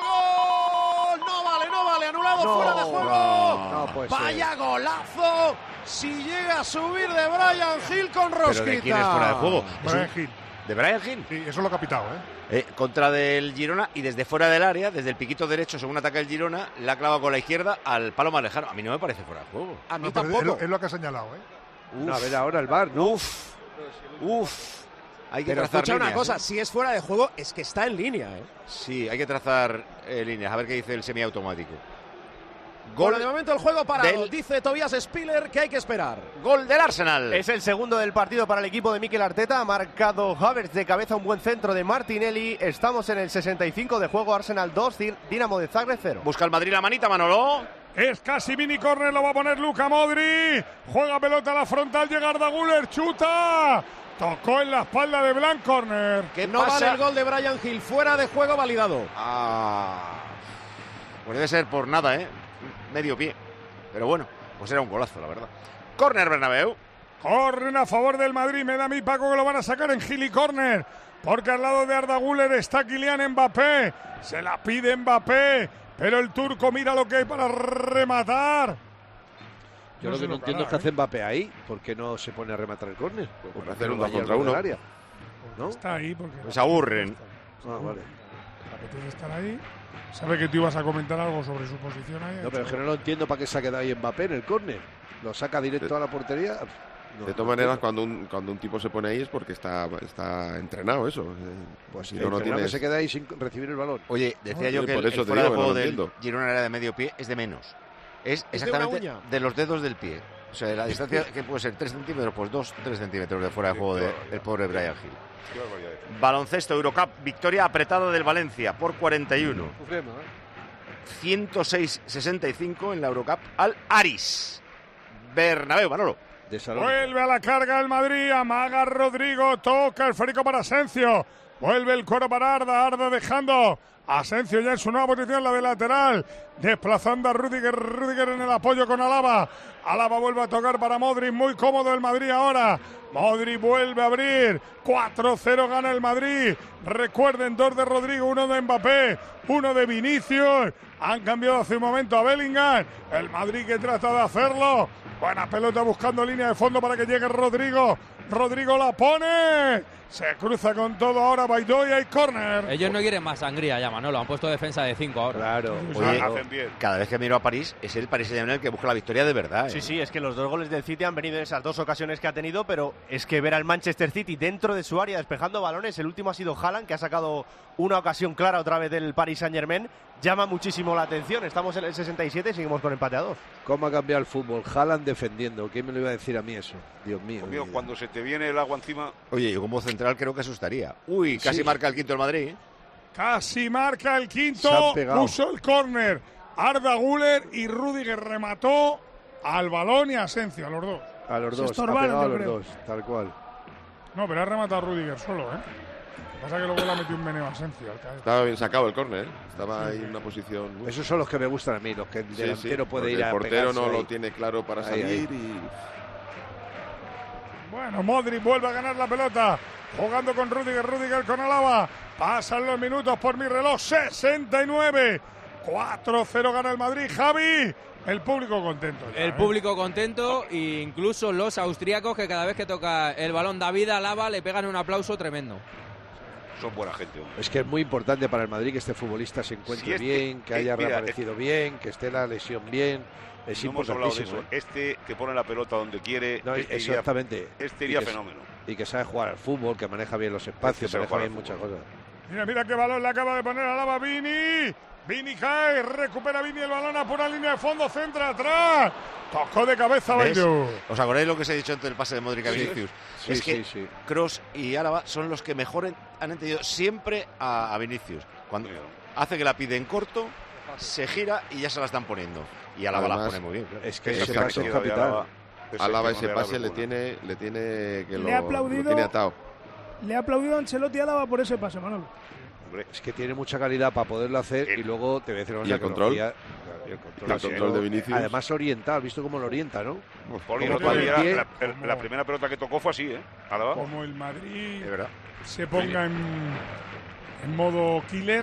gol, gol! No vale, no vale, anulado No, fuera de juego. no, no puede ser. Vaya golazo. Si llega a subir de Brian Hill con Rosquita. ¿Pero de quién es fuera de juego? Es Brian un- Hill. ¿De Brian Hill? Sí, eso lo ha capitado, ¿eh? Eh, contra del Girona y desde fuera del área, desde el piquito derecho, según ataca el Girona, la clava con la izquierda al palo más lejano. A mí no me parece fuera de juego. A mí No, pero tampoco. es, lo, es lo que ha señalado, ¿eh? No, a ver ahora el V A R, ¿no? Uf, uf. Hay que Pero trazar escucha una líneas, cosa, ¿eh? si es fuera de juego, es que está en línea, ¿eh? Sí, hay que trazar eh, líneas. A ver qué dice el semiautomático. Bueno, de momento el juego parado. del- Dice Tobias Spiller que hay que esperar. Gol del Arsenal. Es el segundo del partido para el equipo de Mikel Arteta. Ha marcado Havertz de cabeza, un buen centro de Martinelli. Estamos en el sesenta y cinco de juego. Arsenal dos, Dinamo de Zagreb cero. Busca el Madrid la manita, Manolo. Es casi mini córner, lo va a poner Luka Modric. Juega pelota a la frontal, llega Arda Güler, chuta. Tocó en la espalda de Blanc, córner. Que no vale el gol de Brian Hill. Fuera de juego validado. Ah, pues debe ser por nada, ¿eh? Medio pie. Pero bueno, pues era un golazo, la verdad. Córner, Bernabéu. Corren a favor del Madrid. Me da a mí, Paco, que lo van a sacar en Gil y córner. Porque al lado de Arda Güler está Kylian Mbappé. Se la pide Mbappé. Pero el turco mira lo que hay para rematar. Yo No lo se que no lo entiendo es hará, que hace Mbappé ahí. ¿Por qué no se pone a rematar el córner? Por ¿Por hacer qué un no dos vaya al contra borde del uno. área? ¿No? Está ahí porque Pues aburren. Ah, vale. le apetece estar ahí. Sabe que tú ibas a comentar algo sobre su posición ahí. No, pero es que no lo entiendo para qué se ha quedado ahí Mbappé en el córner. Lo saca directo a la portería. No, De no todas maneras, entiendo. cuando un, cuando un tipo se pone ahí es porque está, está entrenado eso. Eh, Pues si el no, no entrenador tienes... que se queda ahí sin recibir el balón. Oye, decía Sí, yo que por el, eso el te fuera digo de que no juego lo del entiendo. Girona era de medio pie, es de menos. Es Es de una exactamente uña. de, los dedos del pie. O sea, la distancia que puede ser tres centímetros, pues dos, tres centímetros de fuera de juego de- del pobre Brian Hill. Baloncesto Eurocup, victoria apretada del Valencia por cuarenta y uno. Sufriendo, ¿eh? ciento seis sesenta y cinco en la Eurocup al Aris. Bernabéu, Manolo. De Salón. Vuelve a la carga el Madrid, amaga Rodrigo, toca el férico para Asensio, vuelve el cuero para Arda, Arda dejando Asensio ya en su nueva posición, la de lateral, desplazando a Rüdiger, Rüdiger en el apoyo con Alaba, Alaba vuelve a tocar para Modric, muy cómodo el Madrid ahora, Modric vuelve a abrir, cuatro cero gana el Madrid, recuerden, dos de Rodrigo, uno de Mbappé, uno de Vinicius, han cambiado hace un momento a Bellingham, el Madrid que trata de hacerlo, buena pelota buscando línea de fondo para que llegue Rodrigo, Rodrigo la pone, se cruza con todo ahora Baidó y hay córner. Ellos no quieren más sangría ya, Manolo. Han puesto defensa de cinco ahora. Claro. Oye, hacen bien. cada vez que miro a París, es el Paris Saint-Germain el que busca la victoria de verdad. ¿eh? Sí, sí, es que los dos goles del City han venido en esas dos ocasiones que ha tenido, pero es que ver al Manchester City dentro de su área despejando balones, el último ha sido Haaland, que ha sacado una ocasión clara otra vez del Paris Saint-Germain, llama muchísimo la atención. Estamos en el sesenta y siete y seguimos con empate a dos. ¿Cómo ha cambiado el fútbol? Haaland defendiendo. ¿Quién me lo iba a decir a mí eso? Dios mío. Amigo, Dios. cuando se te viene el agua encima, Oye, yo como central creo que asustaría. Uy, casi Sí. marca el quinto el Madrid. ¿eh? Casi marca el Se quinto, han pegado. puso el córner Arda Güler y Rüdiger remató al balón y a Asensio, a los dos. A los Se dos. Ha estorbaron, pegado a yo los creo. dos. Tal cual. No, pero ha rematado Rüdiger solo, ¿eh? Lo que pasa es que luego le ha metido un meneo a Asensio. al caer. Estaba bien sacado el córner, ¿eh? Estaba ahí en una posición... Esos son los que me gustan a mí, los que el Sí, delantero sí, puede porque ir a el portero pegarse no ahí. lo tiene claro para Ahí, salir ahí. y... Bueno, Modric vuelve a ganar la pelota. Jugando con Rüdiger, Rüdiger con Alaba. Pasan los minutos por mi reloj. sesenta y nueve. cuatro cero gana el Madrid. Javi, el público contento. Ya, el ¿eh? público contento e incluso los austríacos que cada vez que toca el balón David Alaba le pegan un aplauso tremendo. Son buena gente. Hombre. Es que es muy importante para el Madrid que este futbolista se encuentre si este, bien, que haya eh, mira, reaparecido bien, que esté la lesión bien. Es no hemos hablado de importantísimo. eso. Este que pone la pelota donde quiere. No, este exactamente. Iría, este iría y que, fenómeno. Y que sabe jugar al fútbol, que maneja bien los espacios, Este maneja bien muchas cosas. Mira, mira qué balón le acaba de poner Alaba Vini. Vini cae, recupera Vini el balón a pura línea de fondo, centra atrás. Tocó de cabeza Baidú. ¿Os acordáis lo que os he dicho antes del pase de Modric a Vinicius? Sí, es sí, que sí. Kroos y Álava son los que mejor en, han entendido siempre a, a Vinicius. Cuando hace que la pide en corto, se gira y ya se la están poniendo. Y Álava la pone muy bien. Claro. Es que ese ese pase pase es es capital. capital. Álava ese pase le tiene, le tiene que Le lo, ha aplaudido. lo tiene atado. Le ha aplaudido a Ancelotti a Álava por ese pase, Manolo. Es que tiene mucha calidad para poderlo hacer y luego te voy a decir una ¿Y el cosa, que control? lo hacía- y el control, El control de Vinicius. Además orienta, ¿has visto cómo lo orienta, no? Polo, Como el otro día, con el pie. la, el- la primera pelota que tocó fue así, ¿eh? Álava. Como el Madrid De verdad. se ponga en, en modo killer,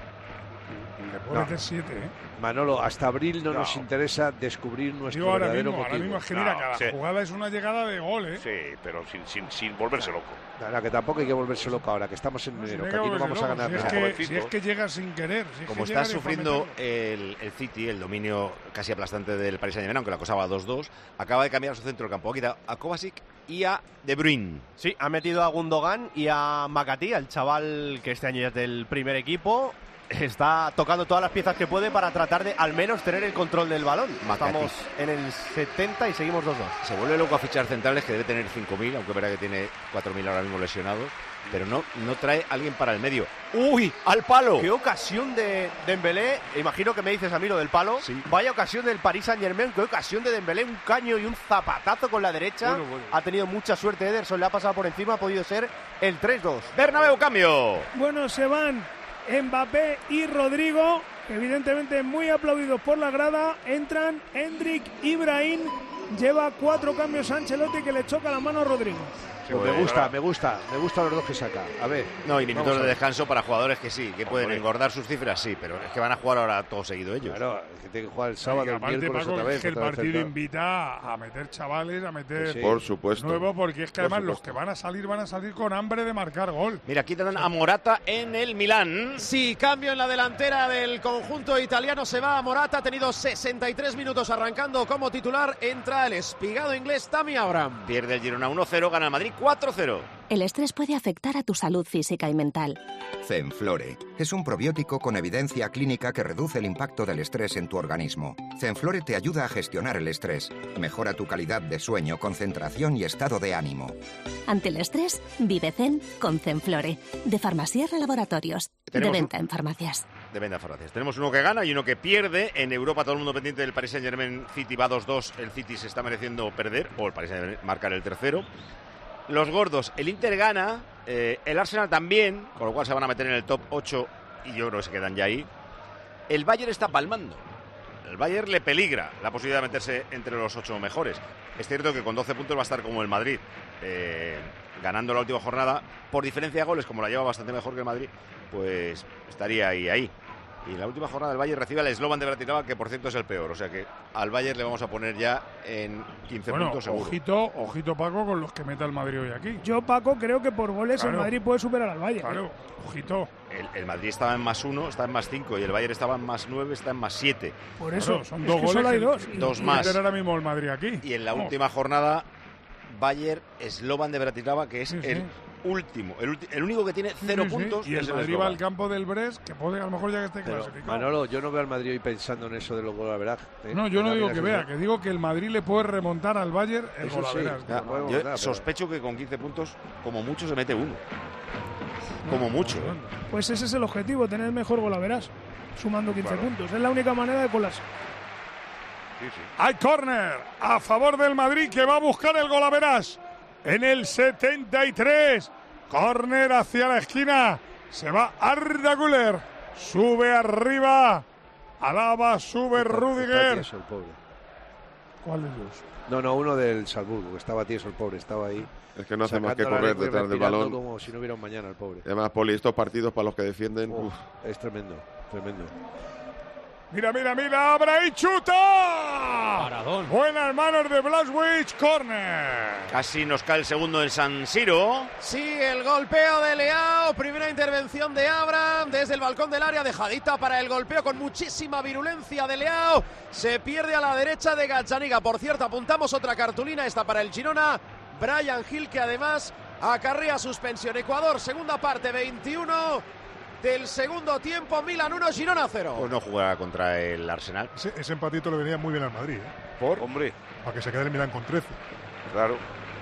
le puede No. meter siete, ¿eh? Manolo, hasta abril no, No. nos interesa descubrir nuestro Digo ahora verdadero mismo, ahora motivo. mismo es que mira, No, cada sí. jugada es una llegada de gol, ¿eh? Sí, pero sin, sin, sin volverse loco. Nada, que tampoco hay que volverse loco ahora, que estamos en No, si enero, no hay que que aquí no volverse vamos a loco, ganar si es nada. que, Jovencito. si es que llega sin querer. Si es Como que está llega y sufriendo para el, el City, el dominio casi aplastante del Paris Saint-Germain, aunque la cosa va dos dos, acaba de cambiar su centro del campo. Ha quitado a Kovacic y a De Bruyne. Sí, ha metido a Gundogan y a Makati, al chaval que este año ya es del primer equipo. Está tocando todas las piezas que puede para tratar de al menos tener el control del balón. Makati. Estamos en el setenta y seguimos dos dos. Se vuelve loco a fichar centrales, que debe tener cinco mil, aunque verá que tiene cuatro mil ahora mismo lesionados. Pero no, no trae alguien para el medio. ¡Uy! ¡Al palo! Qué ocasión de Dembélé. Imagino que me dices a mí lo del palo. Sí. Vaya ocasión del Paris Saint-Germain. Qué ocasión de Dembélé. Un caño y un zapatazo con la derecha. Bueno, bueno. Ha tenido mucha suerte Ederson. Le ha pasado por encima. Ha podido ser el tres dos. Bernabéu, cambio. Bueno, se van Mbappé y Rodrigo, evidentemente muy aplaudidos por la grada. Entran Hendrik Ibrahim. Lleva cuatro cambios a Ancelotti, que le choca la mano a Rodrigo. Pues me gusta, me gusta, me gusta los dos que saca. A ver. No, y vamos minutos a de ver. descanso para jugadores que sí, que pueden Hombre. engordar sus cifras, sí, pero es que van a jugar ahora todo seguido ellos. Claro, es que tiene que jugar el sábado, Y el aparte, miércoles Paco, otra vez. es que el otra vez, partido otra vez. invita a meter chavales, a meter Sí, Por supuesto. nuevos, porque es que Por además los supuesto. que van a salir van a salir con hambre de marcar gol. Mira, quitan a Morata en el Milán. Sí, cambio en la delantera del conjunto italiano. Se va a Morata. Ha tenido sesenta y tres minutos arrancando como titular. Entra el espigado inglés Tammy Abraham. Pierde el Girona uno cero, gana el Madrid cuatro cero. El estrés puede afectar a tu salud física y mental. Zenflore es un probiótico con evidencia clínica que reduce el impacto del estrés en tu organismo. Zenflore te ayuda a gestionar el estrés, mejora tu calidad de sueño, concentración y estado de ánimo. Ante el estrés, vive Zen con Zenflore, de Farmasierra Laboratorios, de Tenemos venta en farmacias. De venta farmacias. Tenemos uno que gana y uno que pierde. En Europa todo el mundo pendiente del Paris Saint-Germain. City va dos dos. El City se está mereciendo perder, o el Paris Saint-Germain marcar el tercero. Los gordos, el Inter gana, eh, el Arsenal también, con lo cual se van a meter en el top ocho y yo creo que se quedan ya ahí. El Bayern está palmando. El Bayern le peligra la posibilidad de meterse entre los ocho mejores. Es cierto que con doce puntos va a estar como el Madrid, eh, ganando la última jornada por diferencia de goles, como la lleva bastante mejor que el Madrid, pues estaría ahí, ahí. Y en la última jornada el Bayern recibe al Slovan de Bratislava, que por cierto es el peor. O sea que al Bayern le vamos a poner ya en quince Bueno, puntos seguro. ojito, ojito Paco con los que meta el Madrid hoy aquí. Yo, Paco, creo que por goles Claro. el Madrid puede superar al Bayern. Claro, ojito. El, el Madrid estaba en más uno, está en más cinco. Y el Bayern estaba en más nueve, está en más siete. Por eso, Claro, son es dos que goles. solo hay que- dos. Dos y más. meter ahora mismo el Madrid aquí. Y en la Vamos. última jornada, Bayern Slovan de Bratislava, que es Sí, sí. el último, el, ulti- el único que tiene cero Sí, sí, puntos. Y es el el Madrid va al Slovan. campo del Brest, que puede a lo mejor ya que esté Pero, clasificado. Manolo, yo no veo al Madrid hoy pensando en eso de los golaveraje. ¿eh? No, yo no Mira, digo mira, que sí, vea, sí. que digo que el Madrid le puede remontar al Bayern el Eso sí, golaveras. ya, No, podemos Yo ganar, pero- sospecho que con quince puntos, como mucho, se mete uno. Como mucho. ¿eh? Pues ese es el objetivo, tener el mejor golaveras, sumando quince puntos. Es la única manera de colarse. Sí, sí. Hay córner a favor del Madrid, que va a buscar el golaveras en el setenta y tres. Córner hacia la esquina. Se va Arda Güler. Sube arriba. Alaba, sube Está- está Rüdiger. tieso el pobre. ¿Cuál de ellos? No, no, uno del Salzburgo, que estaba tieso el pobre, estaba ahí. Es que no hace más que sacando la correr lengua y detrás del respirando balón. como si no hubiera un mañana el pobre. Además, Poli, estos partidos para los que defienden... Uf, uf. es tremendo, tremendo. Mira, mira, mira, abra y chuta. Paradón. Buenas manos de Blaswich, córner. Casi nos cae el segundo en San Siro. Sí, el golpeo de Leao, primera intervención de Abraham desde el balcón del área, dejadita para el golpeo con muchísima virulencia de Leao. Se pierde a la derecha de Gazzaniga. Por cierto, apuntamos otra cartulina, esta para el Girona. Brian Hill, que además acarrea suspensión. Ecuador, segunda parte, veintiuno del segundo tiempo, Milan uno, Girona cero. Pues no juega contra el Arsenal. Ese, ese empatito le venía muy bien al Madrid, ¿eh? ¿Por? Hombre. Para que se quede el Milan con trece. Claro.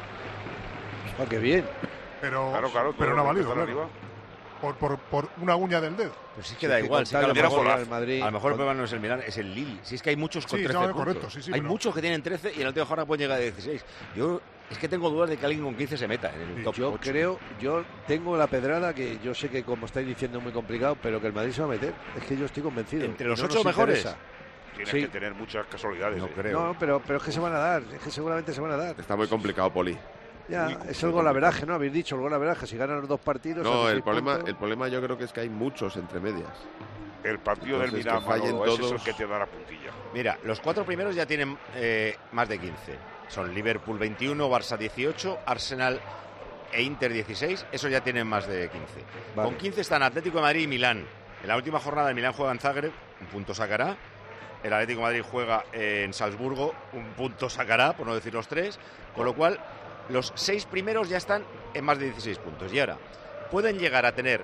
Ah, qué bien. Pero, claro, claro, pero no ha valido, claro. claro. Por, por, por una uña del dedo. Pues sí que da igual, sí que a lo mejor, a lo mejor el problema no es el Milan, es el Lille. Si es que hay muchos con Sí, trece no, puntos. correcto, sí, sí, hay pero- muchos que tienen trece y en la última jornada pueden llegar a dieciséis. Yo es que tengo dudas de que alguien con quince se meta en el top Yo ocho. creo, yo tengo la pedrada que yo sé que como estáis diciendo es muy complicado, pero que el Madrid se va a meter. Es que yo estoy convencido. Entre los No ocho nos mejores. interesa. Tienes Sí. que tener muchas casualidades. No eh. creo. No, pero, pero es que se van a dar, es que seguramente se van a dar. Está muy complicado, Poli. Ya, Muy es el complicado. golaveraje, ¿no? Habéis dicho el golaveraje, si ganan los dos partidos... No, a el seis problema, puntos. el problema yo creo que es que hay muchos entre medias. El partido del Entonces, Milan, que fallen Manolo, ese es el todos. que te da la puntilla. Mira, los cuatro primeros ya tienen eh, más de quince. Son Liverpool veintiuno, Barça dieciocho, Arsenal e Inter dieciséis. Esos ya tienen más de quince. Vale. Con quince están Atlético de Madrid y Milán. En la última jornada el Milán juega en Zagreb, un punto sacará. El Atlético de Madrid juega en Salzburgo, un punto sacará, por no decir los tres. Con lo cual, los seis primeros ya están en más de dieciséis puntos. Y ahora, pueden llegar a tener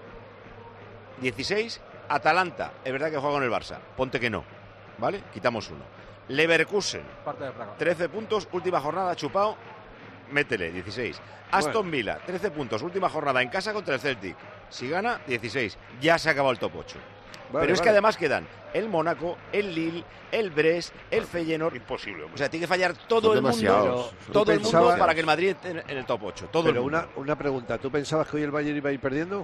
dieciséis. Atalanta, es verdad que juega con el Barça. Ponte que no, ¿vale? Quitamos uno. Leverkusen, Parte de Praga. trece puntos, última jornada, chupado, métele, dieciséis. Aston Villa, trece puntos, última jornada en casa contra el Celtic. Si gana, dieciséis. Ya se ha acabado el top ocho. Vale, Pero es que vale. además quedan el Mónaco, el Lille, el Brest, el Feyenoord. Imposible, hombre. O sea, tiene que fallar todo Son el mundo, demasiados. Pero todo tú el mundo pensabas- para que el Madrid esté en en el top ocho. Todo Pero el mundo. una, una pregunta, ¿tú pensabas que hoy el Bayern iba a ir perdiendo?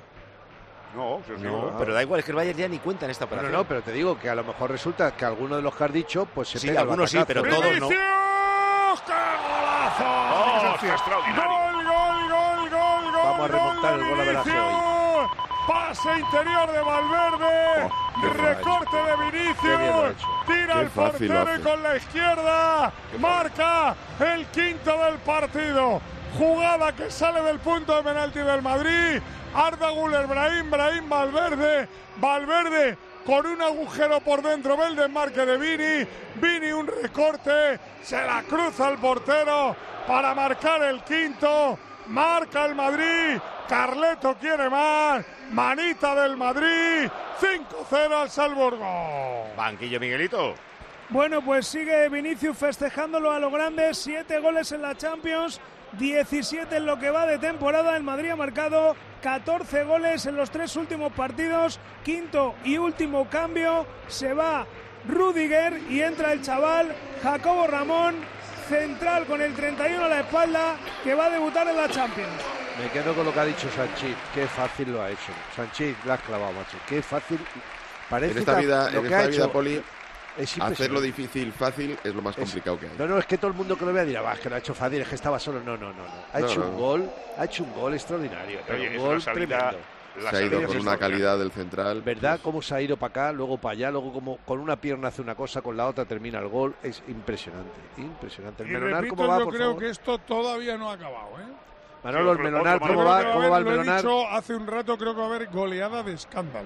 No, eso sí, No, no. pero da igual, es que el Bayern ya ni cuenta en esta No, operación. no, pero te digo que a lo mejor resulta que alguno de los que has dicho, pues se Sí, pega el algunos sí, batacazo. pero todos no. ¡Vinicius! ¡Qué golazo! ¡Oh, está extraordinario! Gol, gol, gol, gol, gol. Vamos a remontar gol de el golaveraje Vinicius. Pase interior de Valverde. Oh, qué Recorte de Qué bien lo ha Vinicius. hecho. Tira Qué el fácil lo portero y hace. con la izquierda marca el quinto del partido. Jugada que sale del punto de penalti del Madrid. Arda Güler, Brahim, Brahim, Valverde. Valverde con un agujero por dentro, ve el desmarque de Vini. Vini un recorte, se la cruza el portero para marcar el quinto. Marca el Madrid. Carleto quiere más. Manita del Madrid. cinco cero al Salzburgo. Banquillo, Miguelito. Bueno, pues sigue Vinicius festejándolo a lo grande. Siete goles en la Champions, diecisiete en lo que va de temporada. El Madrid ha marcado catorce goles en los tres últimos partidos. Quinto y último cambio. Se va Rudiger y entra el chaval Jacobo Ramón, central con el treinta y uno a la espalda, que va a debutar en la Champions. Me quedo con lo que ha dicho Sanchís. Qué fácil lo ha hecho. Sanchís, la has clavado, macho. Qué fácil. Parece En esta que vida, lo en que ha esta vida, hecho Poli, es impresionante. hacerlo difícil, fácil, es lo más Es- complicado que hay. No, no, es que todo el mundo que lo vea dirá, va, es que lo ha hecho fácil, es que estaba solo. No, no, no, no. Ha No, hecho no. un gol, ha hecho un gol extraordinario. pero Oye, un es gol una salida- tremendo. la Se ha ido salida con es una extraordinaria. calidad del central. ¿Verdad? Cómo se ha ido para acá, luego para allá, luego como con una pierna hace una cosa, con la otra termina el gol. Es impresionante, impresionante. El Y Melonar, repito, ¿cómo va, yo por creo favor? que esto todavía no ha acabado, ¿eh? Manolo, el Sí, otro- Melonar, otro ¿cómo Creo va? que ¿Cómo haber- va el lo he Melonar? dicho hace un rato, creo que va a haber goleada de escándalo,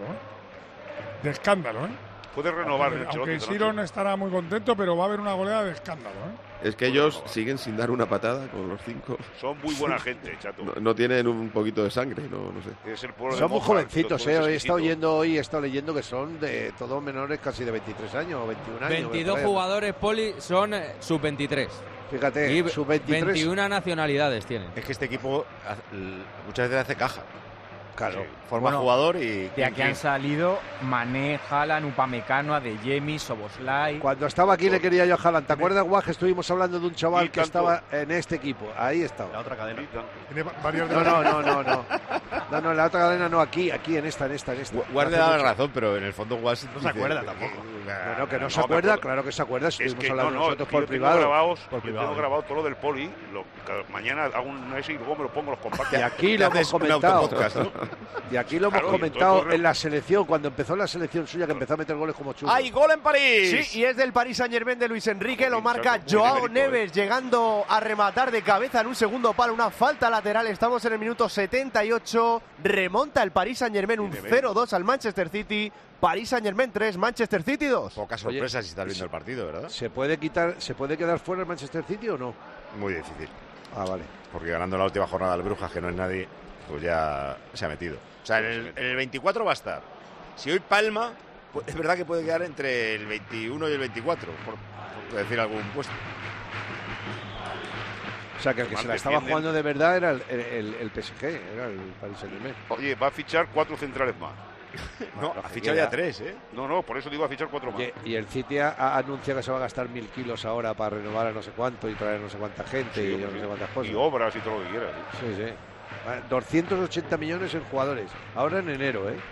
¿eh? De escándalo, ¿eh? Puede renovar Aunque, el Ancelotti aunque esta Siron noche. estará muy contento, pero va a haber una goleada de escándalo, ¿eh? Es que ellos siguen sin dar una patada con los cinco. Son muy buena gente, chato. No, no tienen un poquito de sangre, no, no sé. Es el pueblo de Son muy Moja, jovencitos, los ¿eh? jóvenes Hoy he estado exquisitos. oyendo, hoy he estado leyendo que son de todos menores casi de veintitrés años o veintiún años. veintidós me parece. jugadores, Poli, son eh, sub veintitrés. Fíjate, Y sub veintitrés. veintiuna nacionalidades tienen. Es que este equipo hace- l- muchas veces hace caja. Claro. Sí. Forma Bueno, jugador y... De aquí han salido Mané, Haaland, Upamecano, Adeyemi, Soboslai. Cuando estaba aquí le quería yo a Haaland. ¿Te acuerdas, Guaj, que estuvimos hablando de un chaval Y que tanto. estaba en este equipo? Ahí estaba. La otra cadena. Tiene varias de No, las- no, no, no, no. No, no, en la otra cadena no, aquí, aquí, en esta, en esta, en esta. Guarda Hace da mucho. razón, pero en el fondo Guas No se acuerda tampoco. Bueno, que no, se No, me acuerda, acuerdo. claro que se acuerda. Si Es estuvimos que no, hablando no, nosotros yo por tengo privado. grabados, Por yo privado. tengo grabado todo lo del poli, lo, que mañana hago un ese y luego me lo pongo los compactos. Y aquí lo hemos haces un comentado. autopodcast, ¿no? Y aquí lo hemos Claro, y comentado entonces- en la selección, cuando empezó la selección suya, que empezó a meter goles como churros. ¡Hay gol en París! Sí, y es del Paris Saint-Germain de Luis Enrique, lo Sí, marca muy de Joao mérito, Neves, llegando a rematar de cabeza en un segundo palo, una falta lateral, estamos en el minuto setenta y ocho, remonta el Paris Saint-Germain un Sí, de mérito. cero dos al Manchester City, Paris Saint-Germain tres, Manchester City dos. Pocas Oye, sorpresas si estás viendo el partido, ¿verdad? ¿Se puede quitar, se puede quedar fuera el Manchester City o no? Muy difícil. Ah, vale. Porque ganando la última jornada al Brujas, que no es nadie, pues ya se ha metido. O sea, en el, en el veinticuatro va a estar. Si hoy palma, pues es verdad que puede quedar entre el veintiuno y el veinticuatro, por, por decir algún puesto. O sea, que el que Mal se la estaba defienden. jugando de verdad era el, el, el P S G, era el Paris Saint-Germain. Oye, va a fichar cuatro centrales más. No, lo ha que fichado quiera. ya tres, ¿eh? No, no, por eso digo a fichar cuatro más. Y, y el City ha, ha anunciado que se va a gastar mil kilos ahora para renovar a no sé cuánto y traer no sé cuánta gente Sí, y hombre, no sé sí. cuántas cosas. Y obras y todo lo que quieras. ¿sí? Sí, sí. Bueno, doscientos ochenta millones en jugadores. Ahora en enero, ¿eh?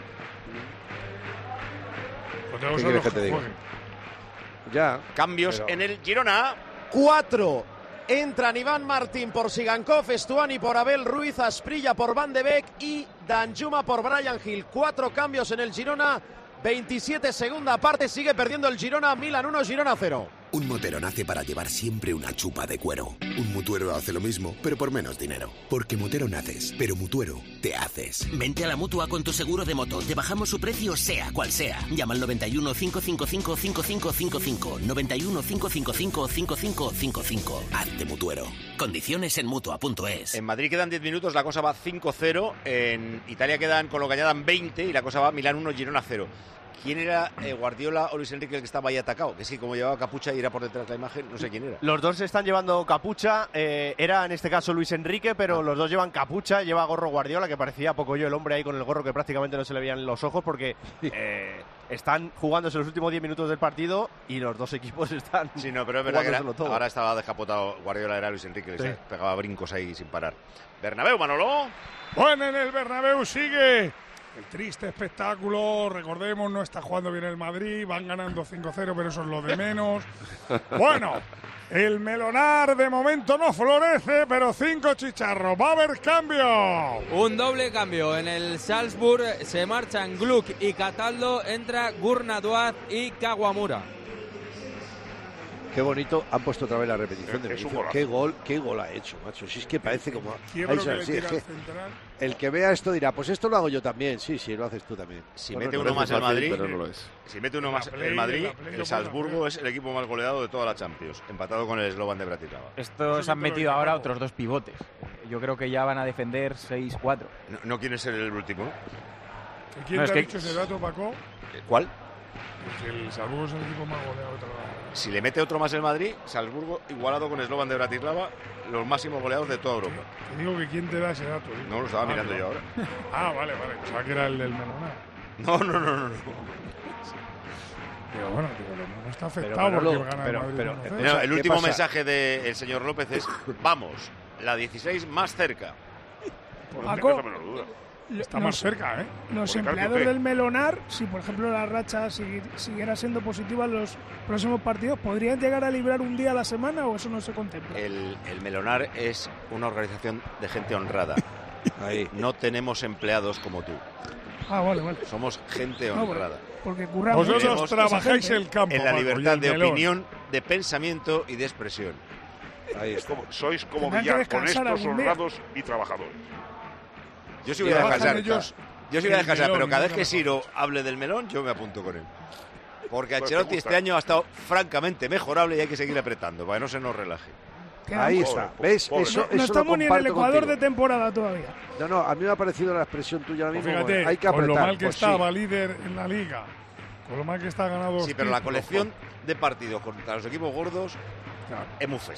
Pues tenemos ¿Qué a quieres los que te diga? jueguen. Ya. Cambios Pero- en el Girona. Cuatro. Entran Iván Martín por Sigankov, Estuani por Abel Ruiz, Asprilla por Van de Beek y Danjuma por Brian Hill. Cuatro cambios en el Girona. veintisiete segunda parte, sigue perdiendo el Girona. Milan uno, Girona cero. Un motero nace para llevar siempre una chupa de cuero. Un mutuero hace lo mismo, pero por menos dinero. Porque motero naces, pero mutuero te haces. Vente a la Mutua con tu seguro de moto. Te bajamos su precio sea cual sea. Llama al noventa y uno, cinco cinco cinco, cinco cinco cinco cinco. noventa y uno, cinco cinco cinco, cinco cinco cinco cinco. Hazte mutuero. Condiciones en Mutua punto es. En Madrid quedan diez minutos, la cosa va cinco cero. En Italia quedan, con lo que añadan, veinte y la cosa va Milán uno, Girona cero. ¿Quién era eh, Guardiola o Luis Enrique el que estaba ahí atacado? Que sí, como llevaba capucha y era por detrás de la imagen, no sé quién era. Los dos están llevando capucha, eh, era en este caso Luis Enrique, pero los dos llevan capucha, lleva gorro Guardiola, que parecía poco yo el hombre ahí con el gorro que prácticamente no se le veían los ojos porque eh, están jugándose los últimos diez minutos del partido y los dos equipos están Sí, no, pero es verdad que era- jugándoselo todo. ahora estaba descapotado. Guardiola era Luis Enrique, le Sí. pegaba brincos ahí sin parar. Bernabéu, Manolo. Bueno, en el Bernabéu sigue el triste espectáculo. Recordemos, no está jugando bien el Madrid. Van ganando cinco cero, pero eso es lo de menos. Bueno, el Melonar de momento no florece, pero cinco chicharros. Va a haber cambio. Un doble cambio. En el Salzburg se marchan Gluck y Cataldo. Entra Gurnaduaz y Kawamura. Qué bonito, han puesto otra vez la repetición de Es un Vinicius. golazo. Qué gol, qué gol ha hecho, macho. Si es que parece como. Quiebro Ahí que se- le sí, tira es al que central. el que vea esto dirá, pues esto lo hago yo también. Sí, sí, lo haces tú también. Si Bueno, mete no uno es más el fácil, Madrid, pero no lo es. si mete uno En la más Play, el Madrid, en la Play lo el puede Salzburgo es el equipo más goleado de toda la Champions, empatado con el Slovan de Bratislava. Estos han metido ahora otros dos pivotes. Yo creo que ya van a defender seis cuatro. No, no quiere ser el último. ¿Y ¿Quién No, te es ha que- dicho ese dato, Paco? ¿Cuál? Que el Salzburgo es el equipo más goleado de toda la... Si le mete otro más el Madrid, Salzburgo igualado con Slovan de Bratislava, los máximos goleados de toda Europa. Te digo que quién te da ese dato. ¿eh? No lo estaba Ah, mirando no. yo ahora. Ah, vale, vale. Pensaba que era el del Melonar. No, no, no, no. no. Digo, bueno, digo, no está Pero, afectado Manolo, porque gana pero- el Madrid. pero- uno cero. No, el ¿Qué último pasa? mensaje del señor López es: vamos, la dieciséis más cerca. Por Paco, no tengo la menor duda. Está los- más cerca, ¿eh? Los Porque empleados Carlos, ¿qué? del Melonar, si por ejemplo la racha sigui- siguiera siendo positiva en los próximos partidos, ¿podrían llegar a librar un día a la semana o eso no se contempla? El, el Melonar es una organización de gente honrada. Ahí. No tenemos empleados como tú. Ah, vale, vale. Somos gente No, honrada. porque curramos. Vosotros mucho. trabajáis Esa gente. el campo. En la Paco, y libertad el de melón. opinión, de pensamiento y de expresión. Ahí Es está. como- sois como Tendrán que Villar, descansar honestos, algún día. honrados y trabajadores. Yo sí voy a Trabajan descansar. ellos Yo sí voy a el descansar, melón, pero cada no vez que lo Siro hable del melón, yo me apunto con él. Porque Pues te Ancelotti gusta. este año ha estado francamente mejorable y hay que seguir apretando para que no se nos relaje. Queda Ahí mucho. está. Pobre, ¿Ves? pobre. Eso, No, eso no lo estamos ni en el comparto Ecuador contigo. de temporada todavía. No, no, a mí me ha parecido la expresión tuya ahora Pues mismo. fíjate, hay que con apretar. lo mal que Pues sí. estaba líder en la liga, con lo mal que está ganado. Sí, pero la colección de partidos contra los equipos gordos es muy fácil.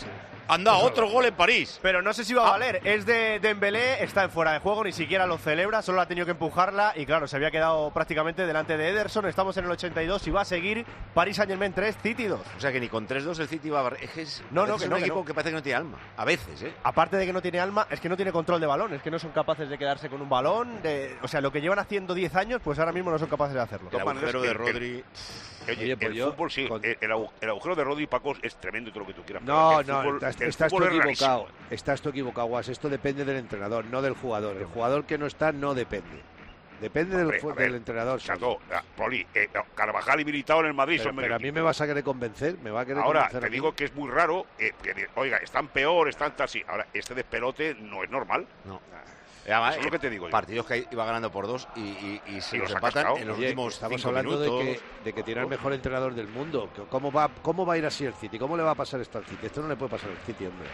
Anda, otro gol en París. Pero no sé si va a valer. Es de Dembélé, está en fuera de juego, ni siquiera lo celebra, solo ha tenido que empujarla y claro, se había quedado prácticamente delante de Ederson. Estamos en el ochenta y dos y va a seguir Paris Saint-Germain tres, City dos. O sea que ni con tres dos el City va a... Es que es, no, no, es que un no, que equipo no. que parece que no tiene alma. A veces, ¿eh? Aparte de que no tiene alma, es que no tiene control de balón, es que no son capaces de quedarse con un balón. De, o sea, lo que llevan haciendo diez años, pues ahora mismo no son capaces de hacerlo. El agujero de Rodri... Oye, Oye, pues el yo, fútbol sí, con... el, el, el agujero de Rodri, Paco, es tremendo y todo lo que tú quieras. No, el no, fútbol, estás, el estás tú fútbol es equivocado. rarísimo. Estás tú equivocado, Guas. Esto depende del entrenador, no del jugador. El jugador que no está no depende. Depende Hombre, del, a ver, del entrenador. Chato, Poli, eh, Carvajal y Militao en el Madrid Pero, son pero a mí me vas a querer convencer, me va a querer Ahora, convencer te a mí. digo que es muy raro, eh, que, oiga, están peor, están así. Ahora, este despelote no es normal. No. Además, Eso es lo que te digo yo. Partidos que iba ganando por dos y, y, y se Y los los ha empatan cascado. en los Oye, últimos estamos cinco hablando minutos. de que, de que tiene el mejor entrenador del mundo. ¿Cómo va, ¿Cómo va a ir así el City? ¿Cómo le va a pasar esto al City? Esto no le puede pasar al City, hombre.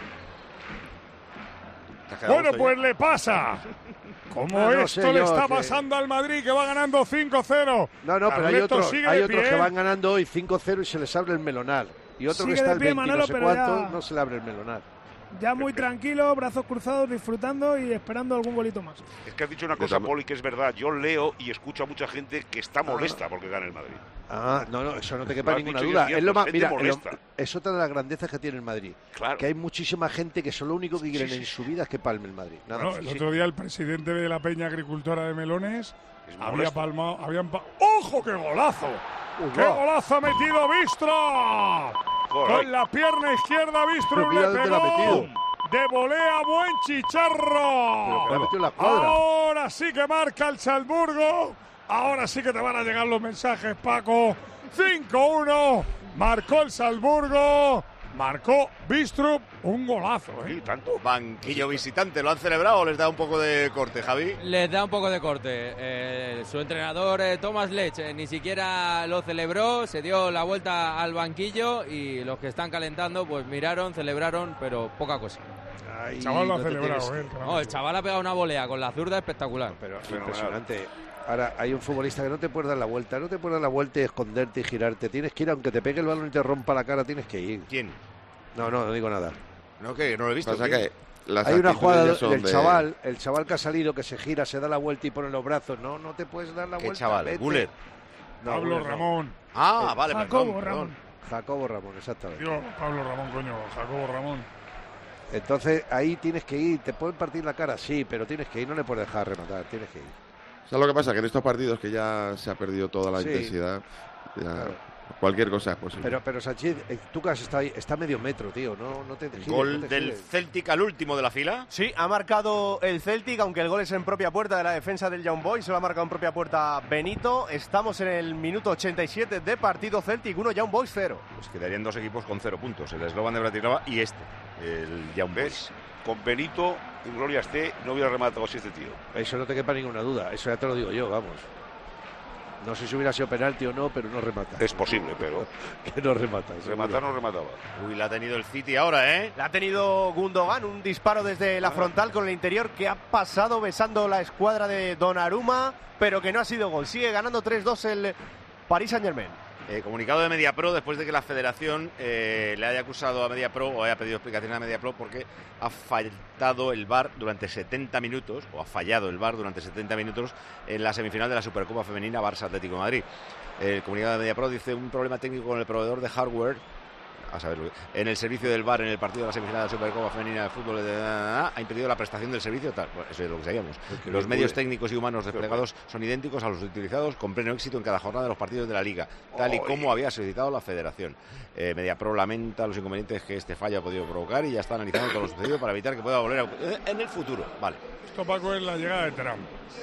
Bueno, pues le pasa. Como No, no esto sé le yo, está que- pasando al Madrid, que va ganando cinco cero. No, no, pero hay Carleto otros, sigue hay de otros pie. que van ganando hoy cinco cero y se les abre el melonar. Y otro Sigue que está de al pie, veinte y Manolo, no sé pero cuánto, ya- no se le abre el melonar. Ya muy tranquilo, brazos cruzados, disfrutando y esperando algún golito más. Es que has dicho una cosa, Poli, que es verdad. Yo leo y escucho a mucha gente que está molesta porque gana el Madrid. Ah, no, no, eso no te quepa Lo has ninguna dicho y duda. es cierto, Es lo más, gente mira, lo- molesta. es otra de las grandezas que tiene el Madrid. Claro. Que hay muchísima gente que son lo único que quieren Sí, sí, en su vida es que palme el Madrid. Nada Bueno, más. el Sí. otro día el presidente de la Peña Agricultora de Melones había molesto. palmado, habían pa- ¡Ojo, qué golazo! Uy, ¡Qué va. golazo ha metido Bistro! Con la pierna izquierda Bistro Pero mira le dónde la ha pegó. metido. De volea, buen chicharro. Pero que la ha metido en la cuadra. Ahora sí que marca el Salzburgo. Ahora sí que te van a llegar los mensajes, Paco. cinco uno. Marcó el Salzburgo. Marcó Bistrup. Un golazo, ¿eh? tanto. Banquillo visitante, ¿lo han celebrado o les da un poco de corte, Javi? Les da un poco de corte. Eh, su entrenador, eh, Thomas Lech, eh, ni siquiera lo celebró, se dio la vuelta al banquillo y los que están calentando, pues miraron, celebraron, pero poca cosa. Ay, El chaval lo ha no te celebrado, tienes- ¿eh? No, el chaval ha pegado una volea con la zurda espectacular. Pero impresionante. Ahora, hay un futbolista que no te puede dar la vuelta, no te puede dar la vuelta y esconderte y girarte. Tienes que ir, aunque te pegue el balón y te rompa la cara, tienes que ir. ¿Quién? No, no, no digo nada. No, que no lo he visto. Pasa ¿quién? que las Hay una actitudes jugada ya son del de- chaval, el chaval que ha salido, que se gira, se da la vuelta y pone los brazos. No, no te puedes dar la ¿Qué vuelta. chaval? vete. ¿Guller? No, Pablo Guller no. Ramón. Ah, Eh, vale, Jacobo perdón, Ramón. perdón. Jacobo Ramón, exactamente. Digo, Pablo Ramón, coño. Jacobo Ramón. Entonces ahí tienes que ir, te pueden partir la cara, sí, pero tienes que ir, no le puedes dejar rematar, tienes que ir. ¿Sabes lo que pasa? Que en estos partidos que ya se ha perdido toda la Sí. intensidad, ya Claro. cualquier cosa es posible. Pero, pero Sánchez, eh, tú que has estado ahí, está a medio metro, tío, no, no te gires, no Gol te del gires. Celtic al último de la fila. Sí, ha marcado el Celtic, aunque el gol es en propia puerta de la defensa del Young Boys. Se lo ha marcado en propia puerta Benito. Estamos en el minuto ochenta y siete de partido. Celtic uno, Young Boys cero. Pues quedarían dos equipos con cero puntos, el Slovan de Bratislava y este, el Young Boys. Con Benito, en gloria esté, no hubiera rematado así este tío. Eso no te quepa ninguna duda, eso ya te lo digo yo, vamos. No sé si hubiera sido penalti o no, pero no remata. Es posible, pero que no remata. rematar no remataba. Uy, la ha tenido el City ahora, ¿eh? La ha tenido Gundogan, un disparo desde la frontal con el interior que ha pasado besando la escuadra de Donnarumma, pero que no ha sido gol. Sigue ganando tres dos el Paris Saint-Germain. Eh, comunicado de MediaPro después de que la federación eh, le haya acusado a MediaPro o haya pedido explicaciones a MediaPro porque ha faltado el V A R durante setenta minutos, o ha fallado el V A R durante setenta minutos en la semifinal de la Supercopa Femenina Barça Atlético de Madrid. El comunicado de MediaPro dice un problema técnico con el proveedor de hardware, a saberlo, en el servicio del V A R en el partido de la semifinal de la Supercopa Femenina de Fútbol de, ha impedido la prestación del servicio tal. Bueno, eso es lo que sabíamos. que Los no medios puede. técnicos y humanos desplegados son idénticos a los utilizados con pleno éxito en cada jornada de los partidos de la Liga, tal y como había solicitado la federación. Eh, MediaPro lamenta los inconvenientes que este fallo ha podido provocar y ya está analizando todo lo sucedido para evitar que pueda volver a... en el futuro. Vale. Esto, Paco, es la llegada de Trump.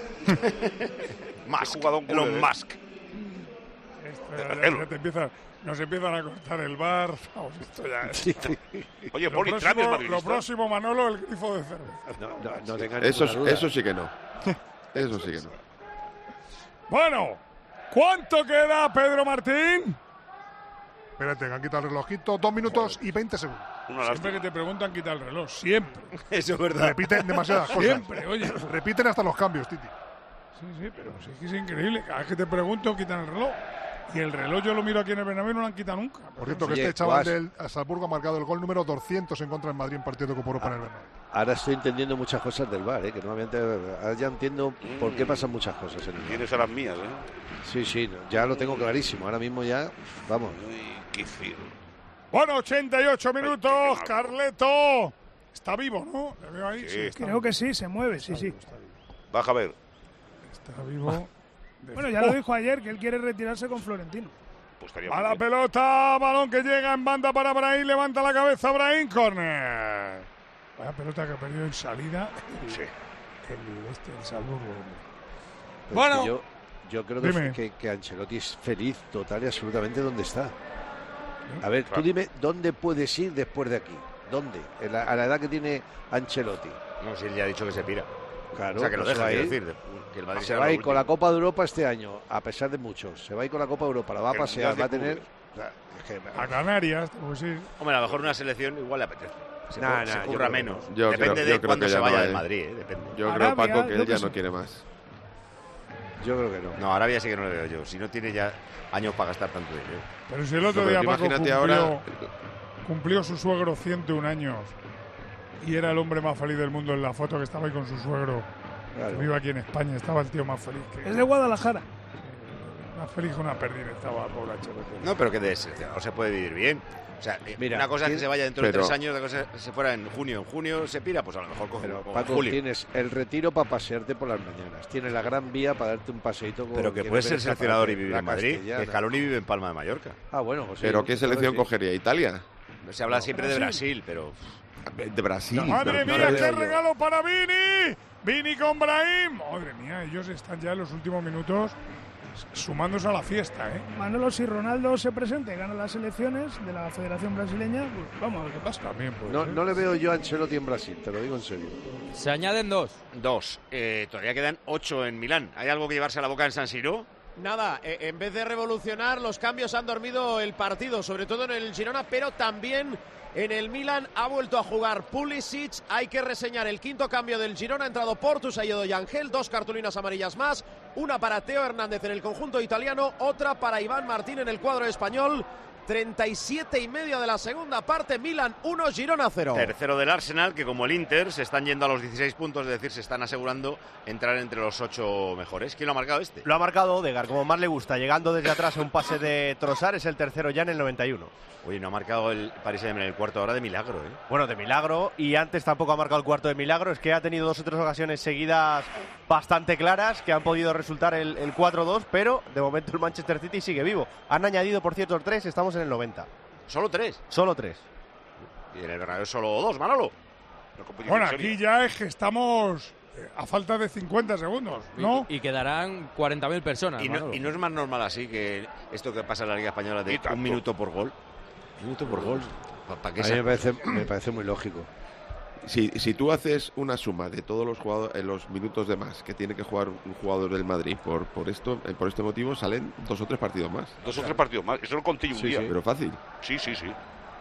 Musk, jugador Elon culé, ¿eh? Musk. Esto ya- ya- ya te empieza- nos empiezan a cortar el bar. Vamos, esto ya es. Oye, Lo Poli, Trump es próximo, lo madridista. próximo, Manolo, el grifo de cerveza. No, no, no tengas Eso, ninguna duda. eso sí que no. Eso sí que no. Bueno, ¿cuánto queda, Pedro Martín? Espérate, que han quitado el relojito. Dos minutos y veinte segundos. Siempre que te preguntan, quita el reloj. Siempre. Eso es verdad. Repiten demasiadas cosas. Siempre, oye. Repiten hasta los cambios, Titi. Sí, sí, pero sí que es increíble. Cada vez que te pregunto, quitan el reloj. Y el reloj yo lo miro aquí en el Bernabéu, no lo han quitado nunca. Por cierto, que Oye, este chaval Guas. del Salzburgo ha marcado el gol número doscientos en contra del Madrid en partido de Copa Europa en el Bernabéu. Ahora estoy entendiendo muchas cosas del V A R, ¿eh? Que normalmente ahora ya entiendo por qué pasan muchas cosas en el V A R. Tienes a las mías, ¿eh? Sí, sí, no, ya lo tengo clarísimo. Ahora mismo ya, vamos. Uy, qué feo. Bueno, ochenta y ocho minutos, Carleto. Está vivo, ¿no? Le veo ahí. Sí, Sí, está Creo que sí, se mueve, sí, sí. Baja a ver. Está vivo. Bueno, ya lo dijo ayer, que él quiere retirarse con Florentino. Pues estaría A muy la bien. pelota, balón que llega en banda para Brahim, levanta la cabeza Brahim, córner. Vaya pelota que ha perdido en salida. Sí. El, este, el Salzburgo. Pero Bueno. es que yo, yo creo Dime. que, que, que Ancelotti es feliz total y absolutamente donde está. A ver, Claro. tú dime, ¿dónde puedes ir después de aquí? ¿Dónde? En la- a la edad que tiene Ancelotti. No, si él ya ha dicho que se pira. Claro, O sea, que lo pues se deja, va a quiero ir. decir, que el Madrid Se sea va a lo ir con la último. Copa de Europa este año, a pesar de muchos. Se va a ir con la Copa de Europa, la va a El pasear, Mundial va a de tener... clubes. o sea, es que- A Canarias, pues sí. Hombre, a lo mejor una selección igual le apetece. Se, Nah, cur- se nah, yo curra creo que menos. Yo Depende creo- de yo creo cuándo que se ya no, vaya eh. del Madrid, ¿eh? Depende. Yo Arabia, creo, Paco, que yo él ya que no sí. quiere más. Yo creo que no. No, Arabia sí que no le veo yo. Si no tiene ya años para gastar tanto dinero. Pero si el otro No, pero día tú Paco imagínate cumplió, ahora. cumplió su suegro ciento un años y era el hombre más feliz del mundo en la foto que estaba ahí con su suegro. Claro. Que vive aquí en España, estaba el tío más feliz que... Es de Guadalajara. Más feliz que una perdida estaba pobre Ancelotti. No, pero que de seleccionador se puede vivir bien. O sea, eh, Mira, una cosa es que ¿quién- se vaya dentro de pero- tres años, otra cosa es que se fuera en junio. En junio se pira, pues a lo mejor coge, Pero coge Paco, julio. tienes el retiro para pasearte por las mañanas. Tienes la Gran Vía para darte un paseíto. con Pero que quien puede ver ser esa seleccionador y parte, vivir la en Madrid. Castellana. Que Scaloni vive en Palma de Mallorca. Ah, bueno, pues sí, ¿Pero qué entonces selección sí. cogería? ¿Italia? Se habla No, siempre de Brasil, pero... De Brasil. ¡Madre pero- mía, no le qué veo yo. regalo para Vini! Vini con Brahim. Madre mía, ellos están ya en los últimos minutos sumándose a la fiesta, ¿eh? Manolo, si Ronaldo se presenta y gana las elecciones de la Federación Brasileña, pues vamos a ver qué pasa. También puede No, ser. no le veo yo a Ancelotti en Brasil, te lo digo en serio. Se añaden dos. Dos. Eh, todavía quedan ocho en Milán. ¿Hay algo que llevarse a la boca en San Siro? Nada, eh, en vez de revolucionar, los cambios han dormido el partido, sobre todo en el Girona, pero también en el Milan. Ha vuelto a jugar Pulisic. Hay que reseñar el quinto cambio del Girona. Ha entrado Portu, Sayedo y Ángel, dos cartulinas amarillas más. Una para Teo Hernández en el conjunto italiano, otra para Iván Martín en el cuadro español. treinta y siete y medio de la segunda parte, Milan uno, Girona cero. Tercero del Arsenal, que como el Inter se están yendo a los dieciséis puntos, es decir, se están asegurando entrar entre los ocho mejores. ¿Quién lo ha marcado este? Lo ha marcado Odegaard, como más le gusta, llegando desde atrás a un pase de Trossard, es el tercero ya en el noventa y uno. Oye, no ha marcado el Paris Saint-Germain el cuarto ahora de milagro, ¿eh? Bueno, de milagro, y antes tampoco ha marcado el cuarto de milagro, es que ha tenido dos o tres ocasiones seguidas bastante claras que han podido resultar el, el cuatro dos, pero de momento el Manchester City sigue vivo. Han añadido, por cierto, tres, estamos en el noventa. ¿Solo tres? Solo tres. Y en el Bernabéu solo dos, Manolo. Bueno, aquí ya es que estamos eh, a falta de cincuenta segundos, ¿no? Y, y quedarán cuarenta mil personas. Y no, Manolo. y no es más normal así que esto que pasa en la Liga Española de un minuto por gol. Un minuto por gol. ¿Para qué A mí me esa- parece, me parece muy lógico. Si, si tú haces una suma de todos los jugadores, eh, los minutos de más que tiene que jugar un jugador del Madrid por por esto eh, por este motivo, salen dos o tres partidos más. Dos o tres partidos más. Eso lo conté yo un Sí, día. sí, pero fácil. Sí, sí, sí.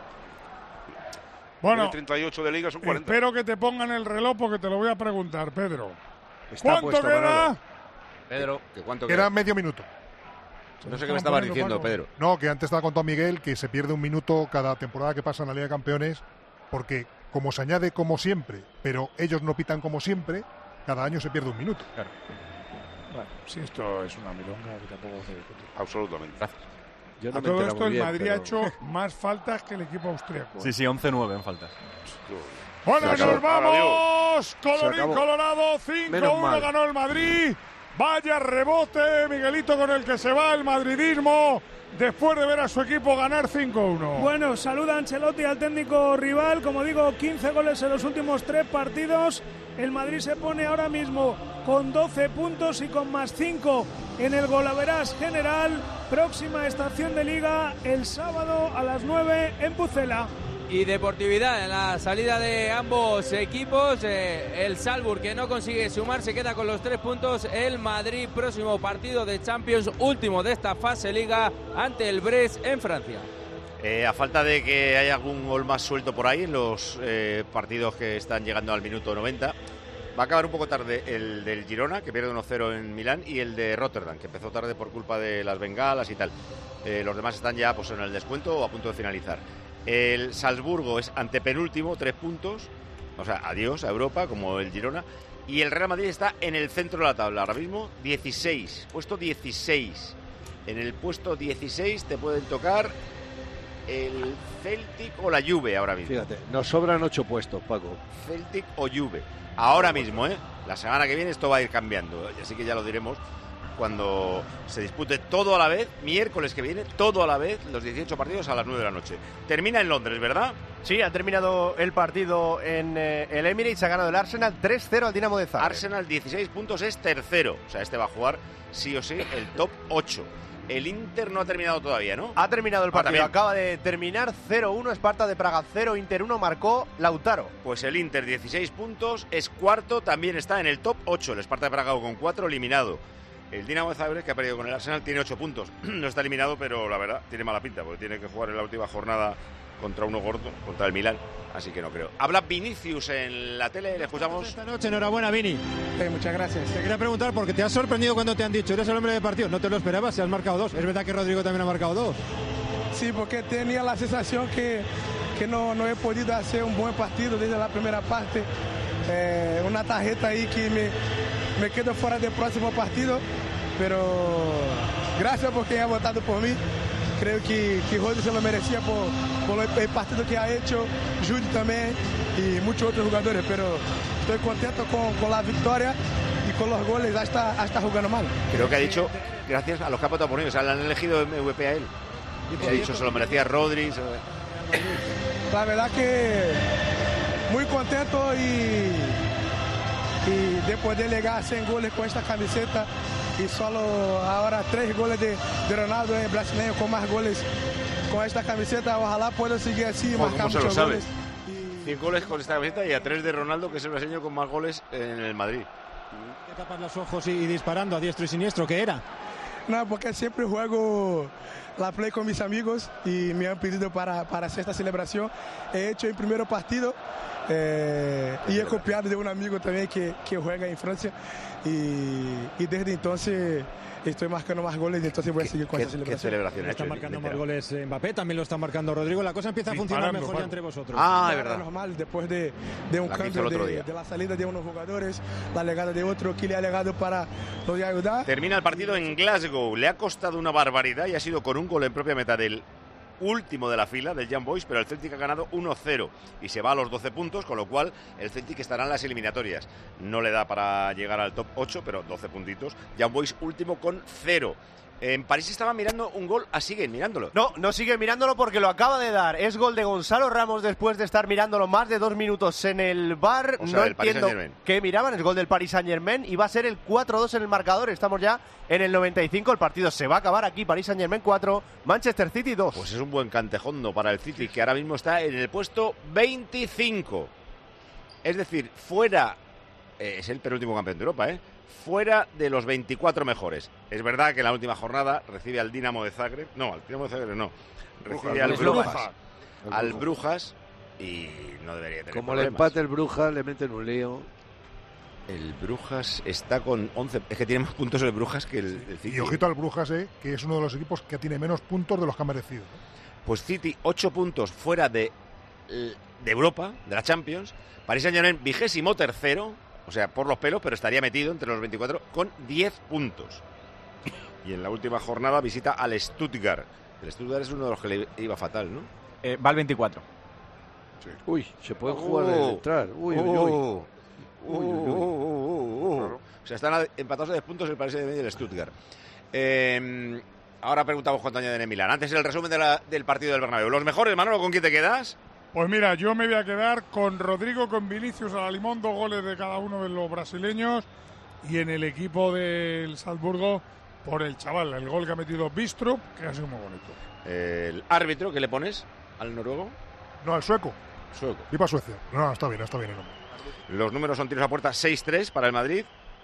Bueno, Tiene treinta y ocho de liga, son cuarenta. espero que te pongan el reloj porque te lo voy a preguntar, Pedro. Está ¿Cuánto puesto, queda? Manolo. Pedro, ¿que cuánto Queda queda? medio minuto. No sé qué me estabas diciendo, Pedro. No, que antes estaba contando Miguel que se pierde un minuto cada temporada que pasa en la Liga de Campeones porque como se añade como siempre, pero ellos no pitan como siempre, cada año se pierde un minuto. Bueno, si esto es una milonga que tampoco se discute. Absolutamente. Yo no A me todo entero esto muy el bien, Madrid pero- ha hecho más faltas que el equipo austríaco. Sí, sí, once nueve en faltas. Bueno, Se acabó. nos vamos. Se Colorín acabó. Colorado, Menos cinco uno mal. ganó el Madrid. Vaya rebote, Miguelito, con el que se va el madridismo después de ver a su equipo ganar cinco uno. Bueno, saluda Ancelotti al técnico rival. Como digo, quince goles en los últimos tres partidos. El Madrid se pone ahora mismo con doce puntos y con más cinco en el golaveras general. Próxima estación de Liga el sábado a las nueve en Pucela. Y deportividad en la salida de ambos equipos. Eh, el Salzburg, que no consigue sumar, se queda con los tres puntos. El Madrid, próximo partido de Champions, último de esta fase Liga, ante el Brest en Francia. Eh, a falta de que haya algún gol más suelto por ahí en los eh, partidos que están llegando al minuto noventa, Va a acabar un poco tarde el del Girona, que pierde uno cero en Milán, y el de Rotterdam, que empezó tarde por culpa de las bengalas y tal. Eh, los demás están ya pues, en el descuento o a punto de finalizar. El Salzburgo es antepenúltimo, tres puntos. O sea, adiós a Europa, como el Girona. Y el Real Madrid está en el centro de la tabla, ahora mismo dieciséis, puesto dieciséis. En el puesto dieciséis te pueden tocar el Celtic o la Juve ahora mismo. Fíjate, nos sobran ocho puestos, Paco. Celtic o Juve. Ahora mismo, ¿eh? La semana que viene esto va a ir cambiando, así que ya lo diremos cuando se dispute todo a la vez, miércoles que viene, todo a la vez, los dieciocho partidos a las nueve de la noche. Termina en Londres, ¿verdad? Sí, ha terminado el partido en eh, el Emirates, ha ganado el Arsenal tres cero al Dinamo de Zagreb. Arsenal dieciséis puntos, es tercero, o sea, este va a jugar sí o sí el top ocho. El Inter no ha terminado todavía, ¿no? Ha terminado el partido, Ah, acaba de terminar cero uno, Sparta de Praga cero, Inter uno, marcó Lautaro. Pues el Inter dieciséis puntos, es cuarto, también está en el top ocho, el Sparta de Praga con cuatro, eliminado. El Dinamo de Zagreb, que ha perdido con el Arsenal, tiene ocho puntos. No está eliminado, pero la verdad tiene mala pinta, porque tiene que jugar en la última jornada contra uno gordo, contra el Milán, así que no creo. Habla Vinicius en la tele, le escuchamos. Esta noche, enhorabuena, Vini. Eh, muchas gracias. Te quería preguntar, porque te has sorprendido cuando te han dicho, eres el hombre de partido, no te lo esperabas, si has marcado dos. ¿Es verdad que Rodrigo también ha marcado dos? Sí, porque tenía la sensación que, que no, no he podido hacer un buen partido desde la primera parte. Eh, una tarjeta ahí que me, me quedo fuera del próximo partido, pero gracias por quien ha votado por mí. Creo que, que Rodrigo se lo merecía por, por el partido que ha hecho, Jude también y muchos otros jugadores, pero estoy contento con, con la victoria y con los goles, hasta, hasta jugando mal. Creo que ha dicho, gracias a los que ha votado por mí, o sea, le han elegido M V P a él. Y ha dicho, se lo merecía Rodri. Se... La verdad que muy contento y, y de poder llegar a cien goles con esta camiseta. Y solo ahora tres goles de, de Ronaldo, el brasileño con más goles con esta camiseta. Ojalá pueda seguir así y marcar ¿Cómo se lo muchos sabe? goles. cien goles con esta camiseta y a tres de Ronaldo, que es el brasileño con más goles en el Madrid. Te tapas los ojos y, y disparando a diestro y siniestro, ¿qué era? No, porque siempre juego la play con mis amigos y me han pedido para, para hacer esta celebración. He hecho el primer partido eh, y he copiado de un amigo también que, que juega en Francia y, y desde entonces estoy marcando más goles y entonces voy a seguir con esta celebración. ¿Qué celebración ha Está hecho? marcando más goles Mbappé, también lo está marcando Rodrigo. La cosa empieza a funcionar mejor ya entre vosotros. Ah, es verdad. Normal, después de, de un La que hizo cambio el otro de, día. de la salida de unos jugadores, la llegada de otro que le ha llegado para poder ayudar. Termina el partido en Glasgow. Le ha costado una barbaridad y ha sido con un gol en propia meta del último de la fila, del Young Boys, pero el Celtic ha ganado uno cero y se va a los doce puntos, con lo cual el Celtic estará en las eliminatorias. No le da para llegar al top ocho, pero doce puntitos. Young Boys último con cero. En París estaban mirando un gol, ah, siguen mirándolo. No, no sigue mirándolo porque lo acaba de dar. Es gol de Gonzalo Ramos después de estar mirándolo más de dos minutos en el bar. O sea, no del Paris entiendo Saint-Germain. qué miraban. Es gol del Paris Saint-Germain y va a ser el cuatro dos en el marcador. Estamos ya en el noventa y cinco. El partido se va a acabar aquí. Paris Saint-Germain cuatro, Manchester City dos. Pues es un buen cantejondo para el City, que ahora mismo está en el puesto veinticinco. Es decir, fuera... eh, es el penúltimo campeón de Europa, ¿eh? Fuera de los veinticuatro mejores. Es verdad que en la última jornada recibe al Dinamo de Zagreb. No, al Dinamo de Zagreb no. Recibe Brujas, al Brujas. Brujas. Al Al Brujas. Brujas y no debería tener Como le problemas. empate el Brujas, le meten un lío. El Brujas está con once. Es que tiene más puntos el Brujas que el, el City. Y ojito al Brujas, eh, que es uno de los equipos que tiene menos puntos de los que ha merecido. Pues City, ocho puntos fuera de, de Europa, de la Champions. Paris Saint-Germain, vigésimo tercero, o sea, por los pelos, pero estaría metido entre los veinticuatro con diez puntos. Y en la última jornada visita al Stuttgart. El Stuttgart es uno de los que le iba fatal, ¿no? Eh, va al veinticuatro. Sí. Uy, se puede jugar Oh, de entrar. Uy, uy, uy. oh, Uy, uy, uy, uy, uy. O sea, están empatados a diez puntos el Paris Saint-Germain y el Stuttgart. Eh, ahora preguntamos cuánto añaden en Milán. Antes el resumen de la, del partido del Bernabéu. Los mejores, Manolo, ¿con quién te quedas? Pues mira, yo me voy a quedar con Rodrigo, con Vinicius a la limón, dos goles de cada uno de los brasileños, y en el equipo del Salzburgo por el chaval, el gol que ha metido Bistrup, que ha sido muy bonito. El árbitro, ¿qué le pones al noruego? No, al sueco. Sueco. Y para Suecia. No, está bien, está bien el hombre. Los números son tiros a puerta seis tres para el Madrid.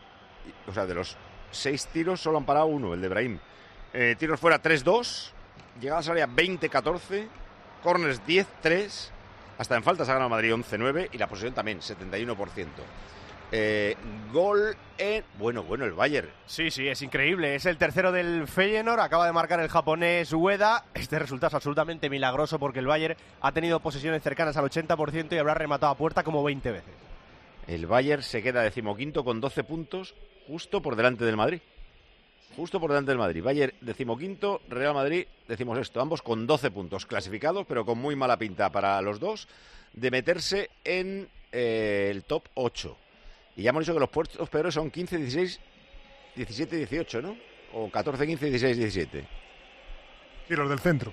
O sea, de los seis tiros solo han parado uno, el de Brahim. Eh, tiros fuera tres dos. Llegadas al área veinte catorce. Corners diez tres. Hasta en faltas ha ganado Madrid once nueve. Y la posesión también, setenta y uno por ciento. Eh, gol en... Bueno, bueno, el Bayern. Sí, sí, es increíble. Es el tercero del Feyenoord. Acaba de marcar el japonés Ueda. Este resultado es absolutamente milagroso porque el Bayern ha tenido posesiones cercanas al ochenta por ciento y habrá rematado a puerta como veinte veces. El Bayern se queda decimoquinto con doce puntos, justo por delante del Madrid. Justo por delante del Madrid. Bayern decimoquinto, Real Madrid decimosexto. Ambos con doce puntos clasificados, pero con muy mala pinta para los dos de meterse en eh, el top ocho. Y ya hemos dicho que los puestos peores son quince, dieciséis, diecisiete, dieciocho, ¿no? O catorce, quince, dieciséis, diecisiete. Sí, los del centro.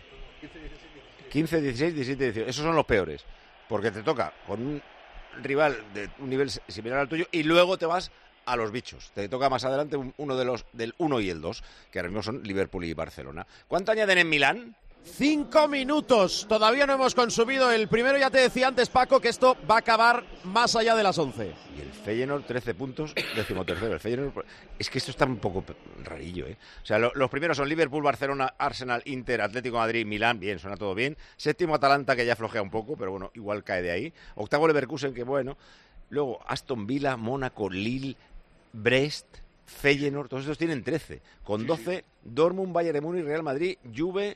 quince, dieciséis, diecisiete, dieciocho. Esos son los peores. Porque te toca con un rival de un nivel similar al tuyo y luego te vas a los bichos. Te toca más adelante uno de los del uno y el dos, que ahora mismo son Liverpool y Barcelona. ¿Cuánto añaden en Milán? Cinco minutos. Todavía no hemos consumido el primero. Ya te decía antes, Paco, que esto va a acabar más allá de las once. Y el Feyenoord, trece puntos, decimotercero. El Feyenoord... Es que esto está un poco rarillo, ¿eh? O sea, lo, los primeros son Liverpool, Barcelona, Arsenal, Inter, Atlético de Madrid, Milán. Bien, suena todo bien. Séptimo, Atalanta, que ya flojea un poco, pero bueno, igual cae de ahí. Octavo, Leverkusen, que bueno. Luego, Aston Villa, Mónaco, Lille, Brest, Feyenoord. Todos estos tienen trece. Con doce, Dortmund, Bayern de Múnich, Real Madrid, Juve...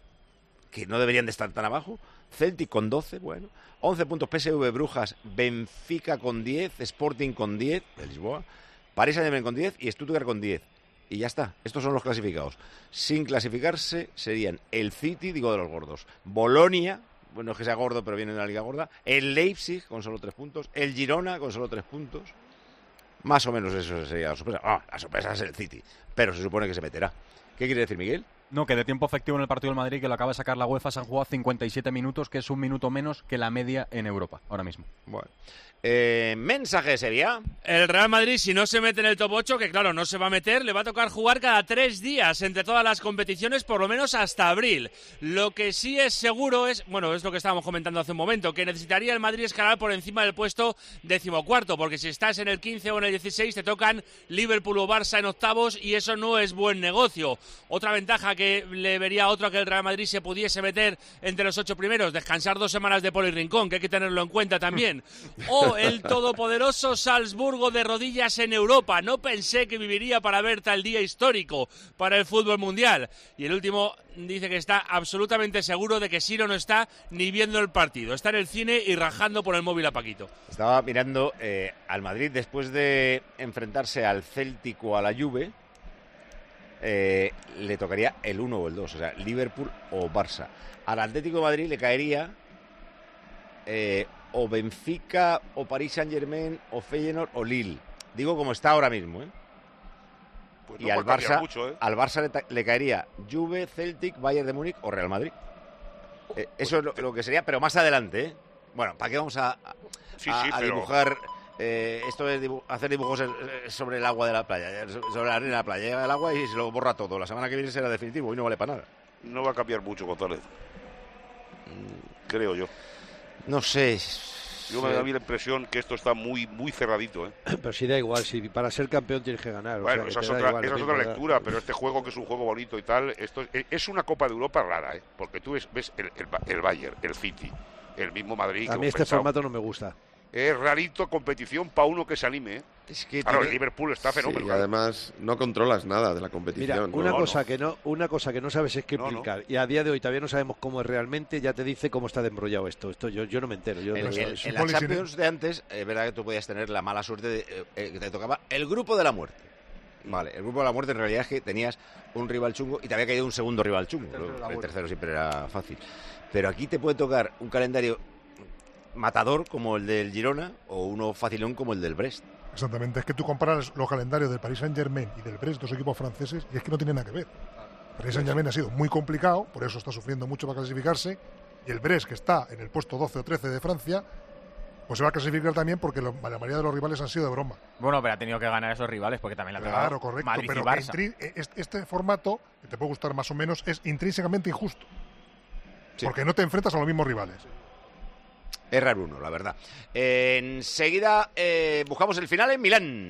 que no deberían de estar tan abajo, Celtic con doce, bueno, once puntos P S V, Brujas, Benfica con diez, Sporting con diez, de Lisboa, Paris Saint-Germain con diez y Stuttgart con diez. Y ya está, estos son los clasificados. Sin clasificarse serían el City, digo de los gordos, Bolonia, bueno, es que sea gordo, pero viene de la Liga Gorda, el Leipzig con solo tres puntos, el Girona con solo tres puntos, más o menos eso sería la sorpresa. Ah, la sorpresa es el City, pero se supone que se meterá. ¿Qué quiere decir, Miguel? No, que de tiempo efectivo en el partido del Madrid, que lo acaba de sacar la UEFA, se han jugado cincuenta y siete minutos, que es un minuto menos que la media en Europa, ahora mismo. Bueno. Eh, mensaje sería... El Real Madrid, si no se mete en el top ocho, que claro, no se va a meter, le va a tocar jugar cada tres días entre todas las competiciones, por lo menos hasta abril. Lo que sí es seguro es, bueno, es lo que estábamos comentando hace un momento, que necesitaría el Madrid escalar por encima del puesto decimocuarto, porque si estás en el quince o en el dieciséis, te tocan Liverpool o Barça en octavos y eso no es buen negocio. Otra ventaja que le vería a otro que el Real Madrid se pudiese meter entre los ocho primeros, descansar dos semanas de Poli Rincón, que hay que tenerlo en cuenta también. O el todopoderoso Salzburgo de rodillas en Europa. No pensé que viviría para ver tal día histórico para el fútbol mundial. Y el último dice que está absolutamente seguro de que Siro no está ni viendo el partido. Está en el cine y rajando por el móvil a Paquito. Estaba mirando eh, al Madrid después de enfrentarse al Celtic o a la Juve. Eh, le tocaría el uno o el dos, o sea, Liverpool o Barça. Al Atlético de Madrid le caería eh, o Benfica o Paris Saint-Germain o Feyenoord o Lille. Digo como está ahora mismo, ¿eh? Pues y no al Barça, mucho, ¿eh? al Barça le, le caería Juve, Celtic, Bayern de Múnich o Real Madrid. Eh, eso es lo, lo que sería, pero más adelante, ¿eh? Bueno, ¿para qué vamos a, a, sí, sí, a pero... dibujar? Eh, esto es dibu hacer dibujos sobre el agua de la playa, sobre la arena de la playa. Llega el agua y se lo borra todo. La semana que viene será definitivo y no vale para nada. No va a cambiar mucho, González. Creo yo. No sé. Yo me da a mí la impresión que esto está muy muy cerradito, ¿eh? Pero si da igual, si para ser campeón tienes que ganar. Bueno, o sea, esa es que otra, igual, esa es otra lectura, pero este juego, que es un juego bonito y tal, esto es, es una Copa de Europa rara, ¿eh? Porque tú ves, ves el, el, el Bayern, el City, el mismo Madrid. A mí este pensado, formato no me gusta. Es rarito competición para uno que se anime, ¿eh? Es que claro, tiene... el Liverpool está fenómeno. Sí, y además no controlas nada de la competición. Mira, una no, cosa no. que no, una cosa que no sabes es qué no, implicar. No. Y a día de hoy todavía no sabemos cómo es realmente, ya te dice cómo está de embrollado esto. Esto yo, yo no me entero. Yo en, no en, en la Champions de antes, es eh, verdad que tú podías tener la mala suerte de eh, eh, que te tocaba el grupo de la muerte. Vale, el grupo de la muerte en realidad es que tenías un rival chungo y te había caído un segundo rival chungo. El tercero, el tercero siempre era fácil. Pero aquí te puede tocar un calendario matador como el del Girona o uno facilón como el del Brest. Exactamente, es que tú comparas los calendarios del Paris Saint-Germain y del Brest, dos equipos franceses, y es que no tiene nada que ver. El Paris Saint-Germain ha sido muy complicado, por eso está sufriendo mucho para clasificarse, y el Brest, que está en el puesto doce o trece de Francia, pues se va a clasificar también porque lo, la mayoría de los rivales han sido de broma. Bueno, pero ha tenido que ganar a esos rivales porque también la ha pegado Claro, correcto, Madrid pero y Barça. Que este, este formato, que te puede gustar más o menos, es intrínsecamente injusto. Sí. Porque no te enfrentas a los mismos rivales. Es raro uno, la verdad. Eh, enseguida eh, buscamos el final en Milán.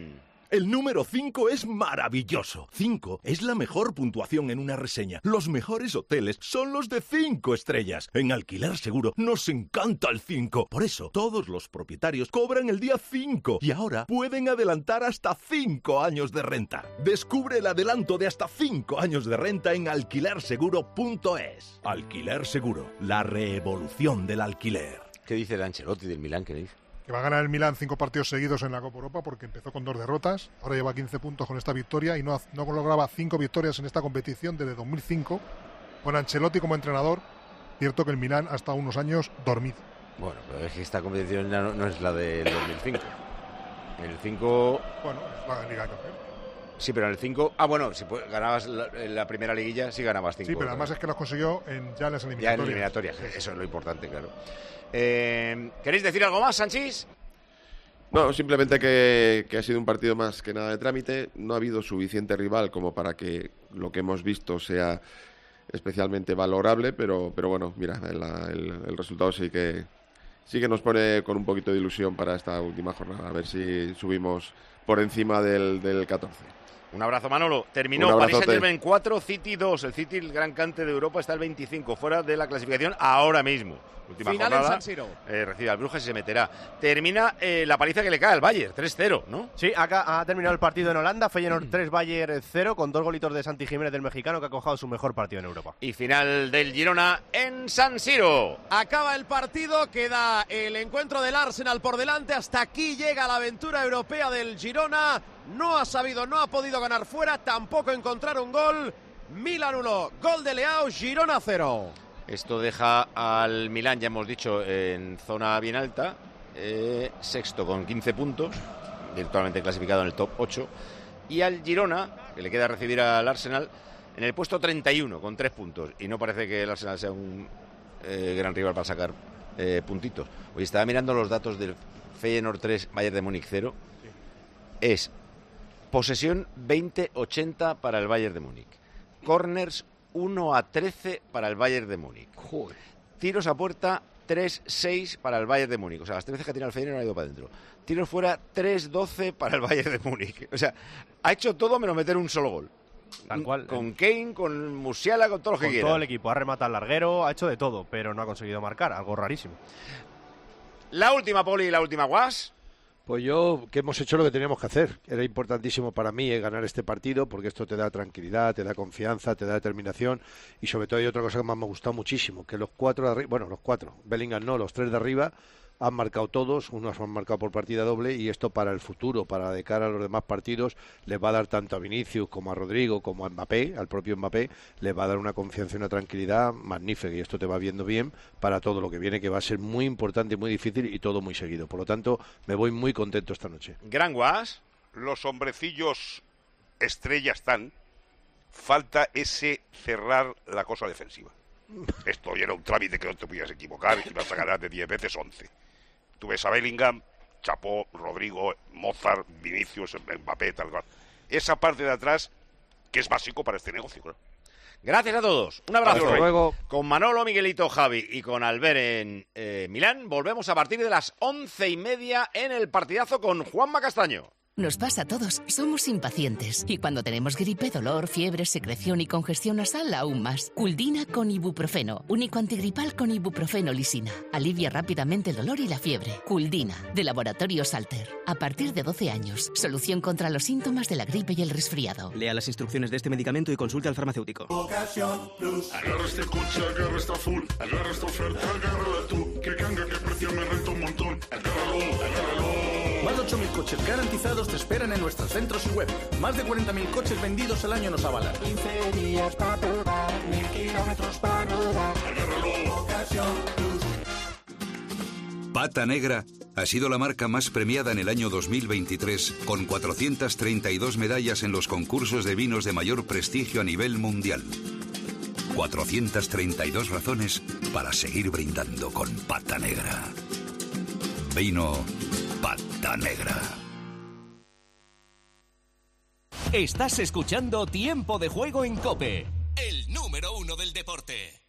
El número cinco es maravilloso. cinco es la mejor puntuación en una reseña. Los mejores hoteles son los de cinco estrellas. En Alquiler Seguro nos encanta el cinco. Por eso, todos los propietarios cobran el día cinco y ahora pueden adelantar hasta cinco años de renta. Descubre el adelanto de hasta cinco años de renta en alquiler seguro punto es. Alquiler Seguro, la revolución del alquiler. ¿Qué dice el Ancelotti del Milán, queréis? Que va a ganar el Milán cinco partidos seguidos en la Copa Europa porque empezó con dos derrotas, ahora lleva quince puntos con esta victoria y no, no lograba cinco victorias en esta competición desde dos mil cinco. Con Ancelotti como entrenador, cierto que el Milán ha estado unos años dormido. Bueno, pero es que esta competición no, no es la del dos mil cinco. En el cinco... Bueno, es la Liga de Campeones. Sí, pero en el cinco... Ah, bueno, si ganabas la, la primera liguilla, sí ganabas cinco. Sí, pero además es que las consiguió en, ya en las eliminatorias. Ya en eliminatorias, eso es lo importante, claro. Eh, ¿Queréis decir algo más, Sanchís? No, simplemente que, que ha sido un partido más que nada de trámite. No ha habido suficiente rival como para que lo que hemos visto sea especialmente valorable, pero, pero bueno, mira, el, el, el resultado sí que, sí que nos pone con un poquito de ilusión para esta última jornada. A ver si subimos por encima del, del catorce. Un abrazo, Manolo. Terminó Paris Saint-Germain cuatro, City dos. El City, el gran cante de Europa, está el veinticinco, fuera de la clasificación ahora mismo. Última Final jornada, en San Siro. Eh, recibe al Brujas y se meterá. Termina eh, la paliza que le cae al Bayern, tres cero, ¿no? Sí, acá ha terminado el partido en Holanda. Feyenoord tres, Bayern cero, con dos golitos de Santi Jiménez, del mexicano, que ha cojado su mejor partido en Europa. Y final del Girona en San Siro. Acaba el partido, queda el encuentro del Arsenal por delante. Hasta aquí llega la aventura europea del Girona. No ha sabido, no ha podido ganar fuera, tampoco encontrar un gol. Milan uno, gol de Leao, Girona cero. Esto deja al Milán, ya hemos dicho, en zona bien alta, eh, sexto con quince puntos, virtualmente clasificado en el top ocho, y al Girona, que le queda recibir al Arsenal, en el puesto treinta y uno con tres puntos, y no parece que el Arsenal sea un eh, gran rival para sacar eh, puntitos. Hoy estaba mirando los datos del Feyenoord tres, Bayern de Múnich cero, es posesión veinte ochenta para el Bayern de Múnich, corners uno a trece para el Bayern de Múnich. Joder. Tiros a puerta tres seis para el Bayern de Múnich. O sea, las trece que ha tirado el Feyenoord no ha ido para adentro. Tiros fuera tres doce para el Bayern de Múnich. O sea, ha hecho todo menos meter un solo gol. Tal cual. Con Kane, con Musiala, con todo lo que con quiera. Todo el equipo. Ha rematado al larguero, ha hecho de todo, pero no ha conseguido marcar. Algo rarísimo. La última, Poli, y la última, Guas. Pues yo, que hemos hecho lo que teníamos que hacer. Era importantísimo para mí eh, ganar este partido, porque esto te da tranquilidad, te da confianza, te da determinación, y sobre todo hay otra cosa que más me ha gustado muchísimo, que los cuatro de arriba, bueno, los cuatro, Bellingham no, los tres de arriba, han marcado todos, unos han marcado por partida doble, y esto para el futuro, para de cara a los demás partidos, les va a dar tanto a Vinicius como a Rodrigo, como a Mbappé, al propio Mbappé, les va a dar una confianza y una tranquilidad magnífica, y esto te va viendo bien para todo lo que viene, que va a ser muy importante y muy difícil, y todo muy seguido. Por lo tanto, me voy muy contento esta noche. Gran Guas. Los hombrecillos estrella están, falta ese cerrar la cosa defensiva. Esto ya era un trámite que no te podías equivocar, y vas a ganar de diez veces once. Tú ves a Bellingham, Chapó, Rodrigo, Mozart, Vinicius, Mbappé, tal cual. Esa parte de atrás, que es básico para este negocio, claro. Gracias a todos. Un abrazo. Hasta luego. Con Manolo, Miguelito, Javi y con Albert en eh, Milán, volvemos a partir de las once y media en el partidazo con Juanma Castaño. Nos pasa a todos, somos impacientes. Y cuando tenemos gripe, dolor, fiebre, secreción y congestión nasal, aún más. Culdina con ibuprofeno, único antigripal con ibuprofeno lisina. Alivia rápidamente el dolor y la fiebre. Culdina, de Laboratorio Salter. A partir de doce años, solución contra los síntomas de la gripe y el resfriado. Lea las instrucciones de este medicamento y consulte al farmacéutico. Ocasión Plus. Agarra este coche, agarra esta full, agarra esta oferta, agárrala tú. Que canga, que precio me renta un montón. Agárralo, agárralo. Más de ocho mil coches garantizados te esperan en nuestros centros y web. Más de cuarenta mil coches vendidos al año nos avalan. quince días para probar, mil kilómetros para rodar. Agárralo, Ocasión Plus. Pata Negra ha sido la marca más premiada en el año dos mil veintitrés, con cuatrocientas treinta y dos medallas en los concursos de vinos de mayor prestigio a nivel mundial. cuatrocientas treinta y dos razones para seguir brindando con Pata Negra. Vino Pata Negra. Estás escuchando Tiempo de Juego en COPE, el número uno del deporte.